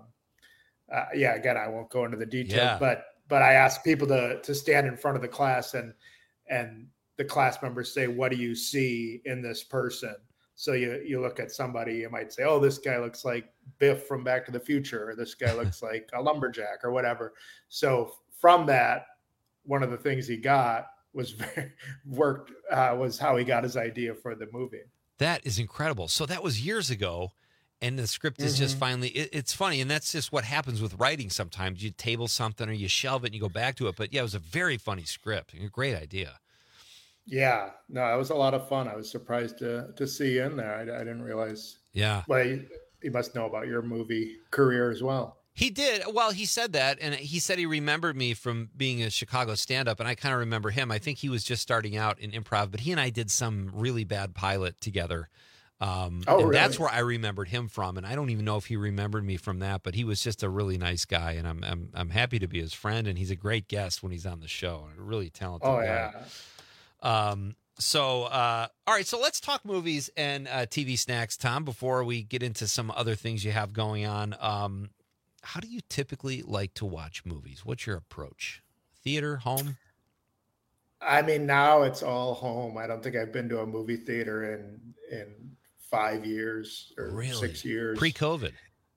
again, I won't go into the details, but I asked people to stand in front of the class, and the class members say, "What do you see in this person?" So you look at somebody, you might say, "Oh, this guy looks like Biff from Back to the Future," or "This guy looks like a lumberjack," or whatever. So from that, one of the things he got was was how he got his idea for the movie. That is incredible. So that was years ago, and the script is just finally, it's funny, and that's just what happens with writing sometimes. You table something or you shelve it and you go back to it. But yeah, it was a very funny script. A great idea. Yeah, no, it was a lot of fun. I was surprised to see you in there. I didn't realize. Yeah. Well, you must know about your movie career as well. He did. Well, he said that, and he said he remembered me from being a Chicago stand-up, and I kind of remember him. I think he was just starting out in improv, but he and I did some really bad pilot together. Really? That's where I remembered him from, and I don't even know if he remembered me from that, but he was just a really nice guy, and I'm happy to be his friend, and he's a great guest when he's on the show, a really talented guy. All right, so let's talk movies and TV snacks, Tom, before we get into some other things you have going on. How do you typically like to watch movies? What's your approach? Theater, home? I mean, now it's all home. I don't think I've been to a movie theater in 5 years or 6 years. Pre-COVID.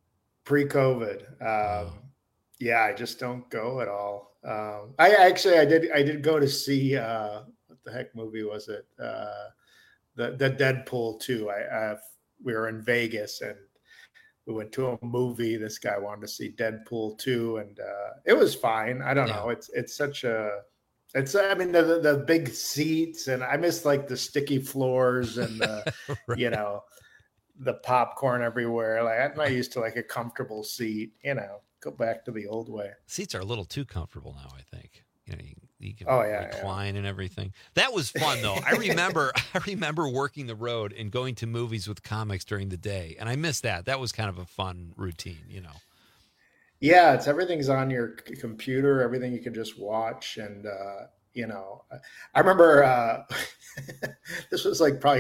Yeah, I just don't go at all. I did go to see what the heck movie was it? The Deadpool 2. We were in Vegas and we went to a movie. This guy wanted to see Deadpool 2, and it was fine. I don't know. The big seats, and I miss like the sticky floors and the, Right. the popcorn everywhere. Like I'm not used to like a comfortable seat, go back to the old way. Seats are a little too comfortable now, I think. You can yeah. recline and everything. That was fun though. I remember working the road and going to movies with comics during the day, and I miss that. That was kind of a fun routine, Yeah, everything's on your computer, everything you can just watch. And, I remember this was like probably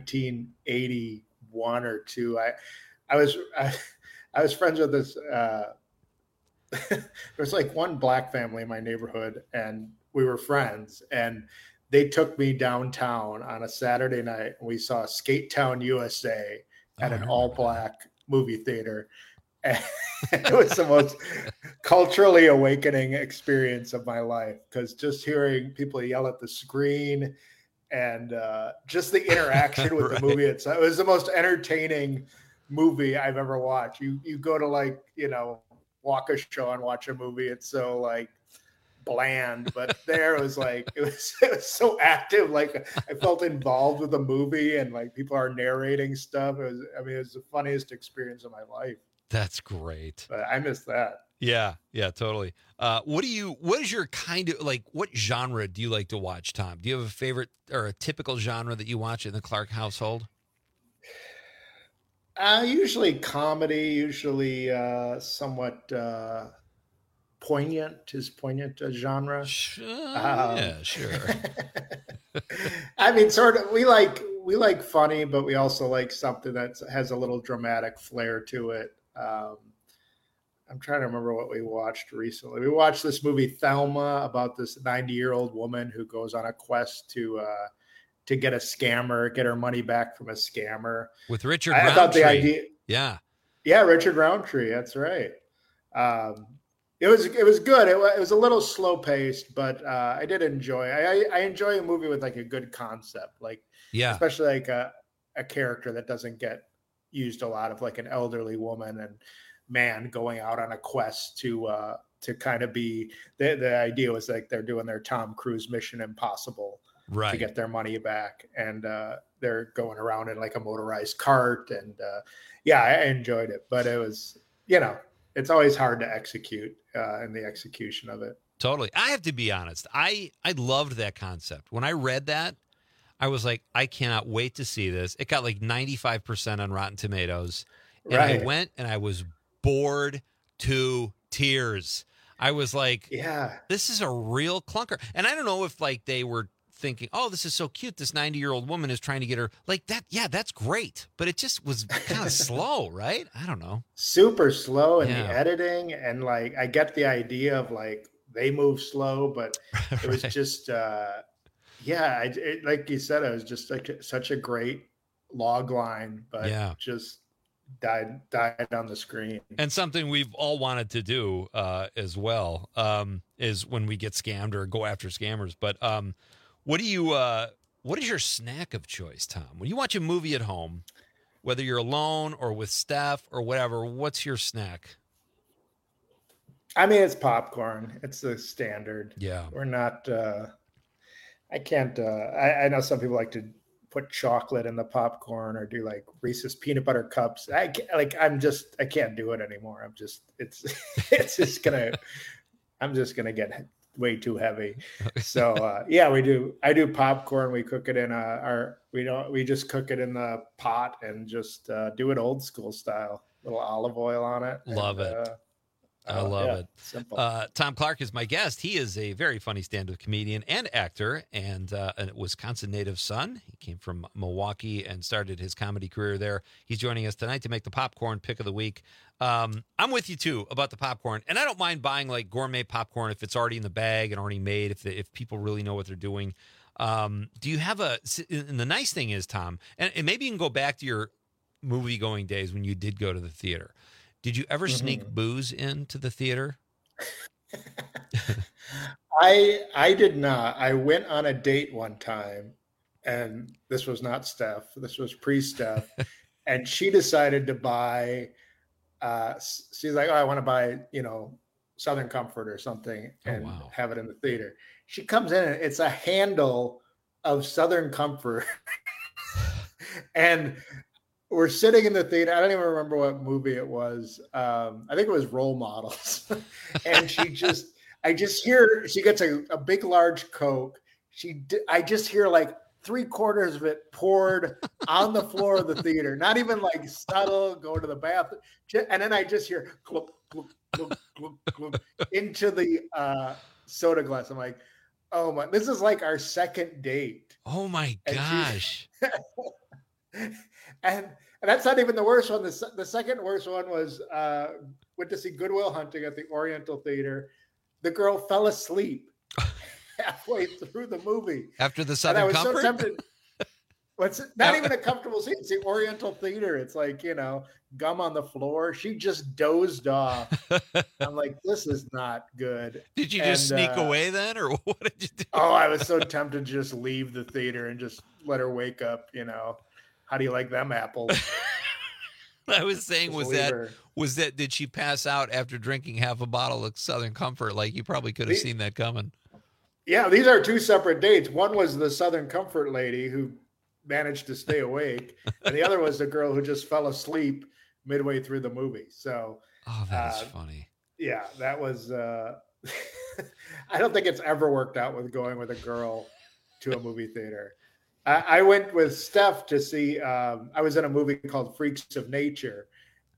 1981 or two. I was friends with this. There's like one black family in my neighborhood, and we were friends, and they took me downtown on a Saturday night. And we saw Skate Town, USA at an all black movie theater. It was the most culturally awakening experience of my life, because just hearing people yell at the screen and just the interaction with the movie itself, it was the most entertaining movie I've ever watched. You go to walk a show and watch a movie, it's so like bland, but there it was like it was so active. Like I felt involved with the movie, and like people are narrating stuff. It was the funniest experience of my life. That's great. But I miss that. Yeah, totally. What is your kind of like, what genre do you like to watch, Tom? Do you have a favorite or a typical genre that you watch in the Clark household? Usually comedy, usually somewhat poignant a genre. Yeah, sure. I mean, sort of, we like funny, but we also like something that has a little dramatic flair to it. I'm trying to remember what we watched recently. We watched this movie Thelma, about this 90-year-old woman who goes on a quest to get a scammer, get her money back from a scammer. With Richard Roundtree. I thought the idea. Yeah, Richard Roundtree. That's right. It was good. It was a little slow paced, but I did enjoy. I enjoy a movie with like a good concept, especially like a character that doesn't get used a lot, of like an elderly woman and man going out on a quest to kind of be. The idea was like they're doing their Tom Cruise Mission Impossible to get their money back, and they're going around in like a motorized cart, and I enjoyed it, but it was it's always hard to execute in the execution of it. Totally. I have to be honest. I loved that concept. When I read that, I was like, I cannot wait to see this. It got like 95% on Rotten Tomatoes. And I went and I was bored to tears. I was like, this is a real clunker. And I don't know if like they were thinking, oh, this is so cute. This 90-year-old woman is trying to get her like that. Yeah, that's great. But it just was kind of slow, right? I don't know. Super slow in the editing. And like, I get the idea of like, they move slow, but it was just, like you said, it was just like such a great log line, but just died on the screen. And something we've all wanted to do as well is when we get scammed or go after scammers. But what is your snack of choice, Tom? When you watch a movie at home, whether you're alone or with staff or whatever, what's your snack? I mean, it's popcorn. It's the standard. Yeah. We're not, I can't, I know some people like to put chocolate in the popcorn or do like Reese's peanut butter cups. I can't do it anymore. I'm just gonna get way too heavy. So, we do. I do popcorn. We cook it in we just cook it in the pot and just do it old school style, little olive oil on it. Love it. I love it. Simple. Tom Clark is my guest. He is a very funny stand-up comedian and actor, and a Wisconsin native son. He came from Milwaukee and started his comedy career there. He's joining us tonight to make the popcorn pick of the week. I'm with you too about the popcorn, and I don't mind buying like gourmet popcorn if it's already in the bag and already made. If people really know what they're doing. Do you have and the nice thing is, Tom, and maybe you can go back to your movie going days when you did go to the theater. Did you ever sneak booze into the theater? I did not. I went on a date one time, and this was not Steph. This was pre-Steph, and she decided to buy. She's like, "Oh, I want to buy, Southern Comfort or something, and have it in the theater." She comes in, and it's a handle of Southern Comfort, and we're sitting in the theater. I don't even remember what movie it was. I think it was Role Models. And I just hear, she gets a big, large Coke. I just hear like 3/4 of it poured on the floor of the theater. Not even like subtle, go to the bathroom. And then I just hear clunk, clunk, clunk, clunk, clunk, into the soda glass. I'm like, oh my, this is like our second date. Oh my gosh. And that's not even the worst one. The second worst one was went to see Good Will Hunting at the Oriental Theater. The girl fell asleep halfway through the movie. After the Southern Comfort? So tempted. It's not even a comfortable seat. It's the Oriental Theater. It's like, gum on the floor. She just dozed off. I'm like, this is not good. Did you just sneak away then? Or what did you do? Oh, I was so tempted to just leave the theater and just let her wake up, How do you like them apples? I was saying, was that did she pass out after drinking half a bottle of Southern Comfort? Like, you probably could have seen that coming. Yeah, these are two separate dates. One was the Southern Comfort lady who managed to stay awake, and the other was the girl who just fell asleep midway through the movie. So, that is funny. Yeah, that was. I don't think it's ever worked out with going with a girl to a movie theater. I went with Steph to see, I was in a movie called Freaks of Nature,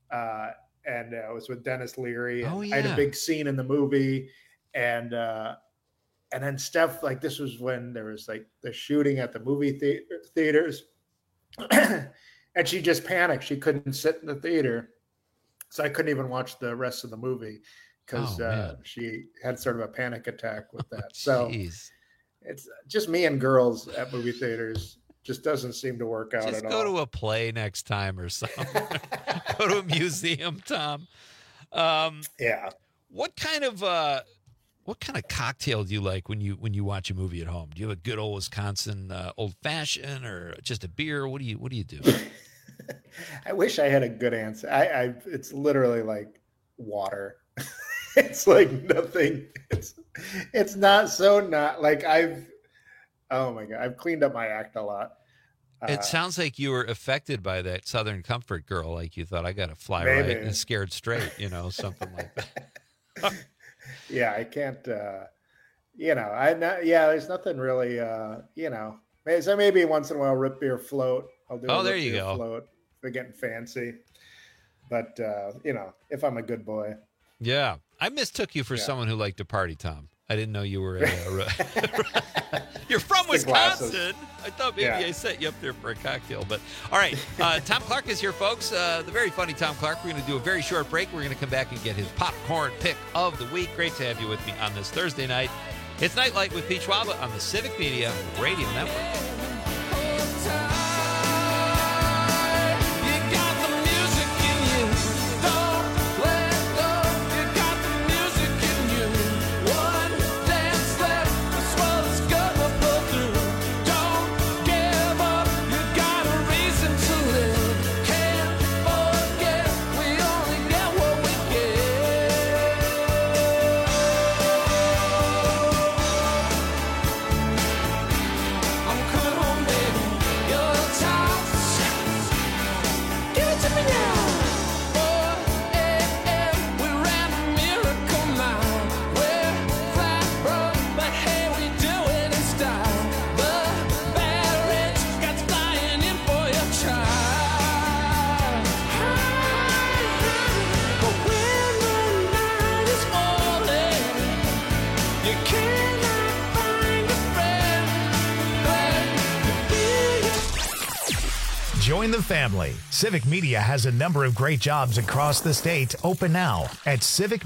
and it was with Dennis Leary. Oh, yeah. I had a big scene in the movie, and then Steph, like, this was when there was like the shooting at the movie theaters, and she just panicked. She couldn't sit in the theater, so I couldn't even watch the rest of the movie because she had sort of a panic attack with that. So. It's just me and girls at movie theaters. Just doesn't seem to work out Just at all. go to a play next time or something. Go to a museum, Tom. Yeah. What kind of cocktail do you like when you watch a movie at home? Do you have a good old Wisconsin old fashioned or just a beer? What do you do? I wish I had a good answer. It's literally like water. It's like nothing. It's not so not like oh my God, I've cleaned up my act a lot. It sounds like you were affected by that Southern Comfort girl. Like you thought, I got to fly right and scared straight, something like that. Yeah, I can't, there's nothing really, so maybe once in a while, root beer float. I'll do there you go. Float. We're getting fancy. But, if I'm a good boy. Yeah. I mistook you for someone who liked to party, Tom. I didn't know you were you're from Wisconsin. I thought maybe I set you up there for a cocktail. But all right, Tom Clark is here, folks. The very funny Tom Clark. We're going to do a very short break. We're going to come back and get his popcorn pick of the week. Great to have you with me on this Thursday night. It's Nightlight with Pete Schwaba on the Civic Media Radio Network. I'm Join the family. Civic Media has a number of great jobs across the state open now at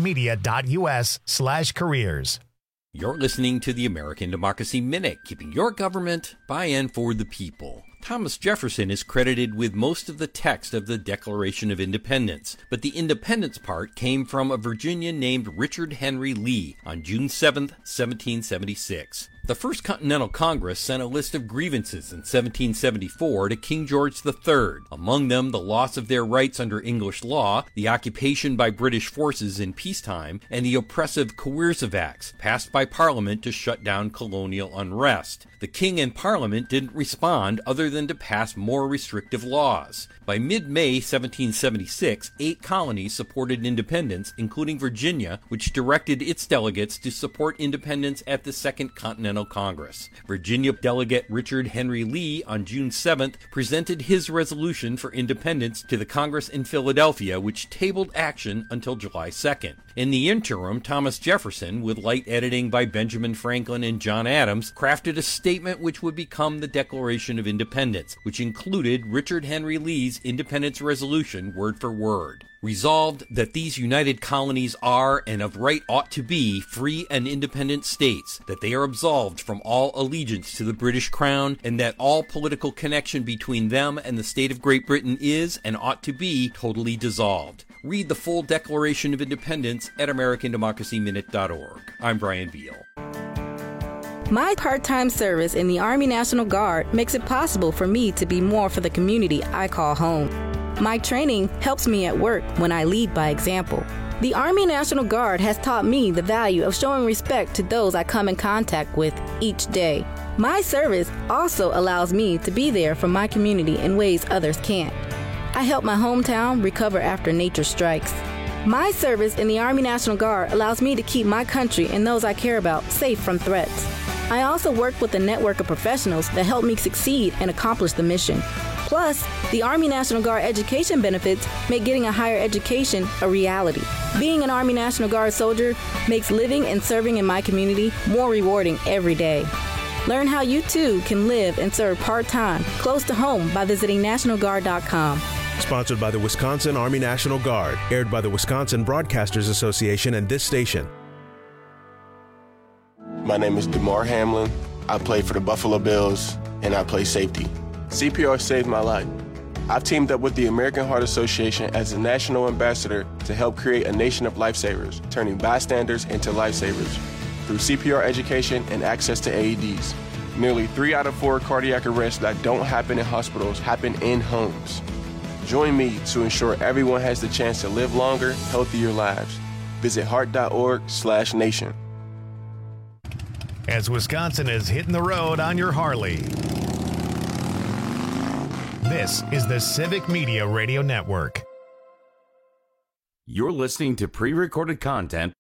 civicmedia.us/careers. You're listening to the American Democracy Minute, keeping your government by and for the people. Thomas Jefferson is credited with most of the text of the Declaration of Independence, but the independence part came from a Virginian named Richard Henry Lee on June 7, 1776. The First Continental Congress sent a list of grievances in 1774 to King George III, among them the loss of their rights under English law, the occupation by British forces in peacetime, and the oppressive Coercive Acts, passed by Parliament to shut down colonial unrest. The King and Parliament didn't respond other than to pass more restrictive laws. By mid-May 1776, 8 colonies supported independence, including Virginia, which directed its delegates to support independence at the Second Continental Congress. Virginia delegate Richard Henry Lee on June 7th presented his resolution for independence to the Congress in Philadelphia, which tabled action until July 2nd. In the interim, Thomas Jefferson, with light editing by Benjamin Franklin and John Adams, crafted a statement which would become the Declaration of Independence, which included Richard Henry Lee's Independence Resolution word for word. Resolved that these united colonies are, and of right ought to be, free and independent states, that they are absolved from all allegiance to the British Crown, and that all political connection between them and the state of Great Britain is, and ought to be, totally dissolved. Read the full Declaration of Independence at AmericanDemocracyMinute.org. I'm Brian Beal. My part-time service in the Army National Guard makes it possible for me to be more for the community I call home. My training helps me at work when I lead by example. The Army National Guard has taught me the value of showing respect to those I come in contact with each day. My service also allows me to be there for my community in ways others can't. I help my hometown recover after nature strikes. My service in the Army National Guard allows me to keep my country and those I care about safe from threats. I also work with a network of professionals that help me succeed and accomplish the mission. Plus, the Army National Guard education benefits make getting a higher education a reality. Being an Army National Guard soldier makes living and serving in my community more rewarding every day. Learn how you too can live and serve part-time, close to home by visiting NationalGuard.com. Sponsored by the Wisconsin Army National Guard, aired by the Wisconsin Broadcasters Association and this station. My name is DeMar Hamlin. I play for the Buffalo Bills, and I play safety. CPR saved my life. I've teamed up with the American Heart Association as a national ambassador to help create a nation of lifesavers, turning bystanders into lifesavers through CPR education and access to AEDs. Nearly 3 out of 4 cardiac arrests that don't happen in hospitals happen in homes. Join me to ensure everyone has the chance to live longer, healthier lives. Visit heart.org/nation. As Wisconsin is hitting the road on your Harley. This is the Civic Media Radio Network. You're listening to pre-recorded content.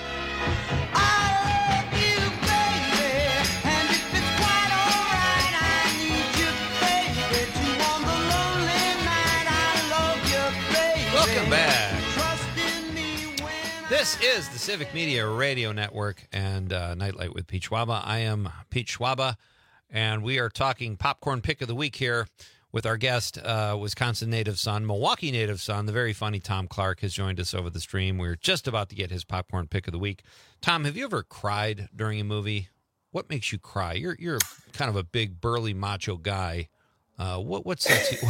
Welcome back. This is the Civic Media Radio Network and Nightlight with Pete Schwaba. I am Pete Schwaba, and we are talking popcorn pick of the week here with our guest, Wisconsin native son, Milwaukee native son, the very funny Tom Clark has joined us over the stream. We're just about to get his popcorn pick of the week. Tom, have you ever cried during a movie? What makes you cry? You're kind of a big, burly, macho guy. What makes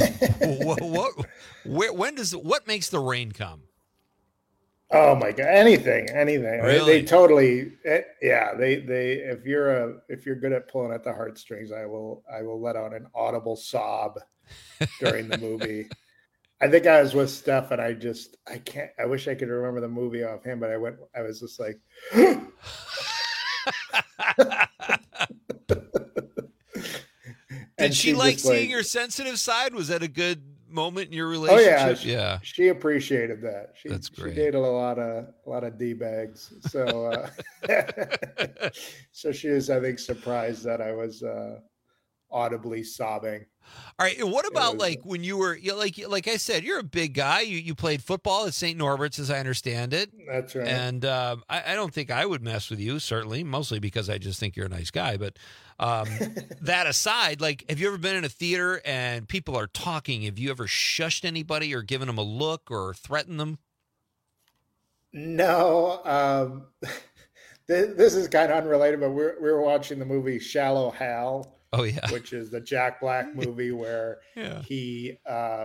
the rain come? Oh my God! Anything. Really? They totally, yeah. They. If you're good at pulling at the heartstrings, I will let out an audible sob during the movie. I think I was with Steph, and I can't. I wish I could remember the movie offhand, but I was just like. Did she like seeing your sensitive side? Was that a good moment in your relationship? Oh yeah, she appreciated that. That's great. She dated a lot of D-bags, so so she was, I think, surprised that I was audibly sobbing. All right. And what about like when you were like I said, you're a big guy. You played football at St. Norbert's, as I understand it. That's right. And I don't think I would mess with you, certainly, mostly because I just think you're a nice guy. But that aside, like, have you ever been in a theater and people are talking? Have you ever shushed anybody or given them a look or threatened them? No. This is kind of unrelated, but we were watching the movie Shallow Hal. Oh yeah, which is the Jack Black movie where yeah. he,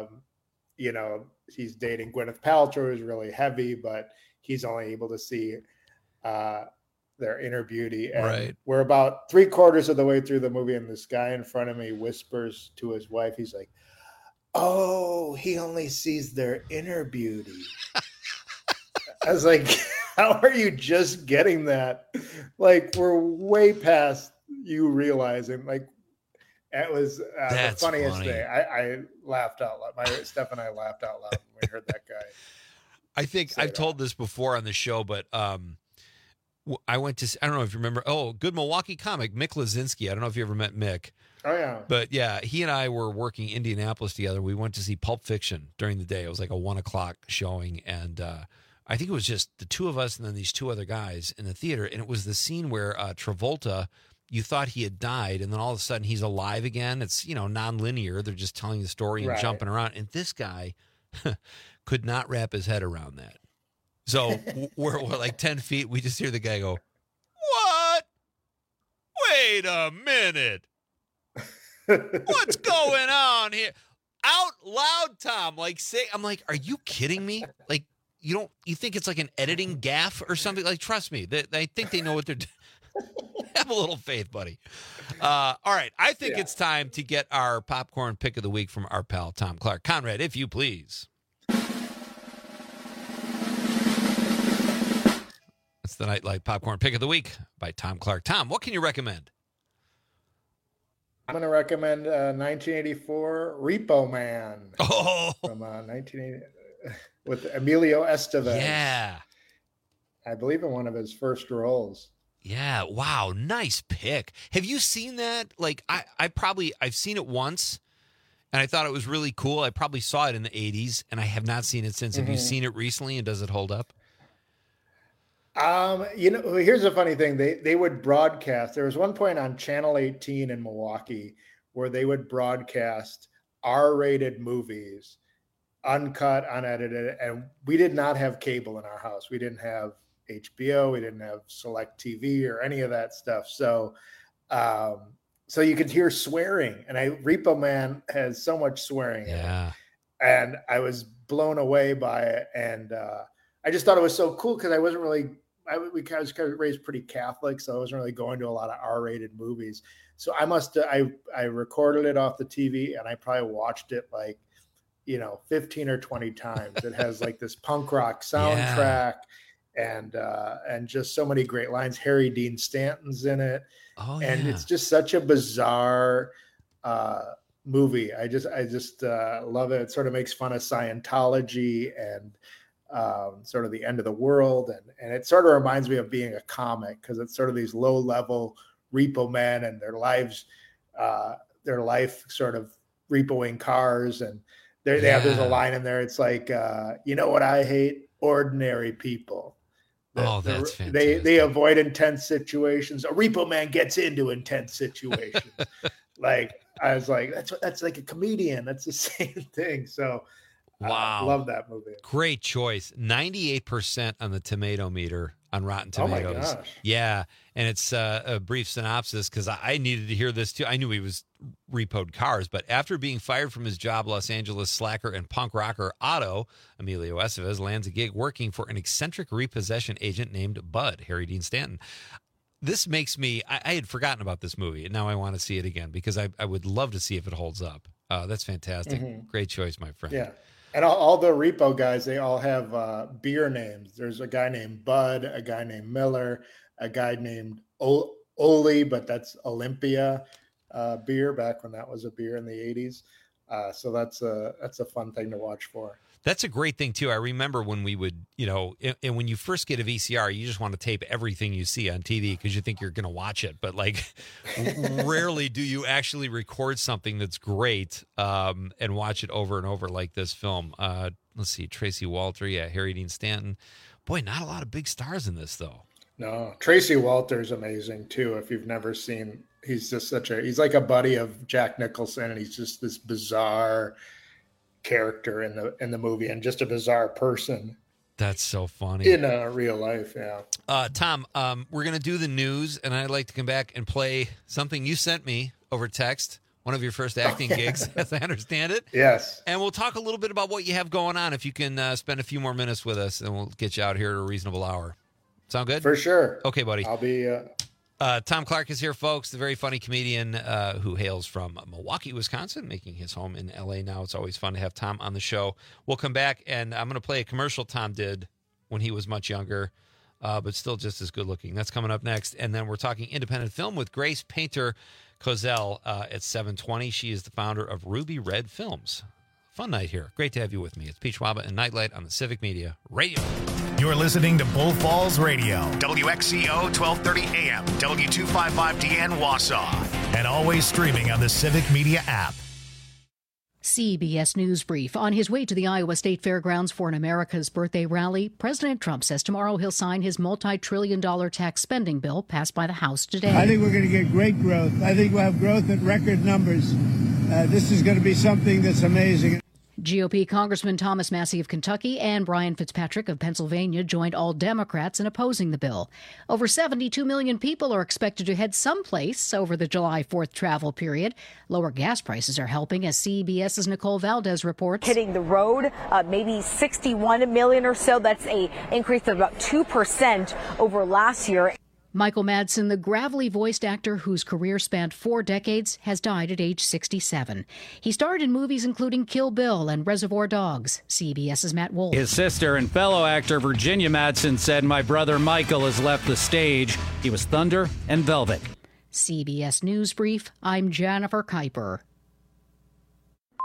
he's dating Gwyneth Paltrow, who's really heavy, but he's only able to see their inner beauty. And right. We're about 3/4 of the way through the movie, and this guy in front of me whispers to his wife, he's like, "Oh, he only sees their inner beauty." I was like, how are you just getting that? Like, we're way past you realizing, like, it was the funniest thing. I laughed out loud. Steph and I laughed out loud when we heard that guy. I think I've told this before on the show, but I went to, I don't know if you remember, good Milwaukee comic, Mick Lazinski. I don't know if you ever met Mick. Oh, yeah. But yeah, he and I were working Indianapolis together. We went to see Pulp Fiction during the day. It was like a 1:00 showing. And I think it was just the two of us and then these two other guys in the theater. And it was the scene where Travolta, you thought he had died, and then all of a sudden he's alive again. It's, non-linear. They're just telling the story and jumping around. And this guy could not wrap his head around that. So we're like 10 feet. We just hear the guy go, "What? Wait a minute. What's going on here?" Out loud, Tom. I'm like, are you kidding me? Like, you think it's like an editing gaffe or something? Like, trust me, I think they know what they're doing. Have a little faith, buddy. All right. I think it's time to get our popcorn pick of the week from our pal, Tom Clark. Conrad, if you please. It's the Nightlight Popcorn Pick of the Week by Tom Clark. Tom, what can you recommend? I'm going to recommend 1984 Repo Man. Oh. From 1980 with Emilio Estevez. Yeah. I believe in one of his first roles. Yeah. Wow. Nice pick. Have you seen that? Like, I've seen it once and I thought it was really cool. I probably saw it in the 80s and I have not seen it since. Have you seen it recently and does it hold up? Here's a funny thing. They would broadcast. There was one point on Channel 18 in Milwaukee where they would broadcast R-rated movies, uncut, unedited. And we did not have cable in our house. We didn't have HBO. We didn't have Select TV or any of that stuff. So you could hear swearing. And Repo Man has so much swearing in it. And I was blown away by it. And I just thought it was so cool because I wasn't really, I was kind of raised pretty Catholic, so I wasn't really going to a lot of R-rated movies. So I recorded it off the TV and I probably watched it 15 or 20 times. It has like this punk rock soundtrack and just so many great lines. Harry Dean Stanton's in it. And it's just such a bizarre movie. I just love it. It sort of makes fun of Scientology and sort of the end of the world. And it sort of reminds me of being a comic because it's sort of these low level repo men and their life sort of repoing cars. And there's a line in there. It's like, you know what I hate? Ordinary people. That's fantastic. They avoid intense situations. A repo man gets into intense situations. Like, I was like, that's like a comedian. That's the same thing. So wow. Love that movie. Great choice. 98% on the tomato meter on Rotten Tomatoes. Oh my gosh. Yeah. And it's a brief synopsis because I needed to hear this too. I knew he was repoed cars, but after being fired from his job, Los Angeles slacker and punk rocker Otto, Emilio Estevez, lands a gig working for an eccentric repossession agent named Bud, Harry Dean Stanton. This makes me, I had forgotten about this movie, and now I want to see it again because I would love to see if it holds up. That's fantastic. Mm-hmm. Great choice, my friend. Yeah. And all the repo guys, they all have beer names. There's a guy named Bud, a guy named Miller, a guy named Oli, but that's Olympia beer back when that was a beer in the 80s. So that's a fun thing to watch for. That's a great thing, too. I remember when we would, and when you first get a VCR, you just want to tape everything you see on TV because you think you're going to watch it. But, rarely do you actually record something that's great and watch it over and over like this film. Let's see, Tracy Walter, Harry Dean Stanton. Boy, not a lot of big stars in this, though. No, Tracy Walter's amazing, too, if you've never seen. He's just he's like a buddy of Jack Nicholson, and he's just this bizarre character in the movie and just a bizarre person. That's so funny. In real life, yeah. Tom, we're going to do the news, and I'd like to come back and play something you sent me over text, one of your first acting gigs, as I understand it. Yes. And we'll talk a little bit about what you have going on if you can spend a few more minutes with us, and we'll get you out here at a reasonable hour. Sound good? For sure. Okay, buddy. I'll be... Tom Clark is here, folks, the very funny comedian who hails from Milwaukee, Wisconsin, making his home in L.A. now. It's always fun to have Tom on the show. We'll come back, and I'm going to play a commercial Tom did when he was much younger, but still just as good-looking. That's coming up next. And then we're talking independent film with Grace Painter-Kozel at 7:20. She is the founder of Ruby Red Films. Fun night here. Great to have you with me. It's Peach Waba and Nightlight on the Civic Media Radio. You're listening to Bull Falls Radio, WXCO 1230 AM, W255DN Wausau, and always streaming on the Civic Media app. CBS News Brief. On his way to the Iowa State Fairgrounds for an America's Birthday rally, President Trump says tomorrow he'll sign his multi-trillion-dollar tax spending bill passed by the House today. I think we're going to get great growth. I think we'll have growth at record numbers. This is going to be something that's amazing. GOP Congressman Thomas Massie of Kentucky and Brian Fitzpatrick of Pennsylvania joined all Democrats in opposing the bill. Over 72 million people are expected to head someplace over the July 4th travel period. Lower gas prices are helping, as CBS's Nicole Valdez reports. Hitting the road, maybe 61 million or so. That's an increase of about 2% over last year. Michael Madsen, the gravelly-voiced actor whose career spanned 4 decades, has died at age 67. He starred in movies including Kill Bill and Reservoir Dogs. CBS's Matt Wolf. His sister and fellow actor Virginia Madsen said, "My brother Michael has left the stage. He was Thunder and Velvet." CBS News Brief, I'm Jennifer Kuiper.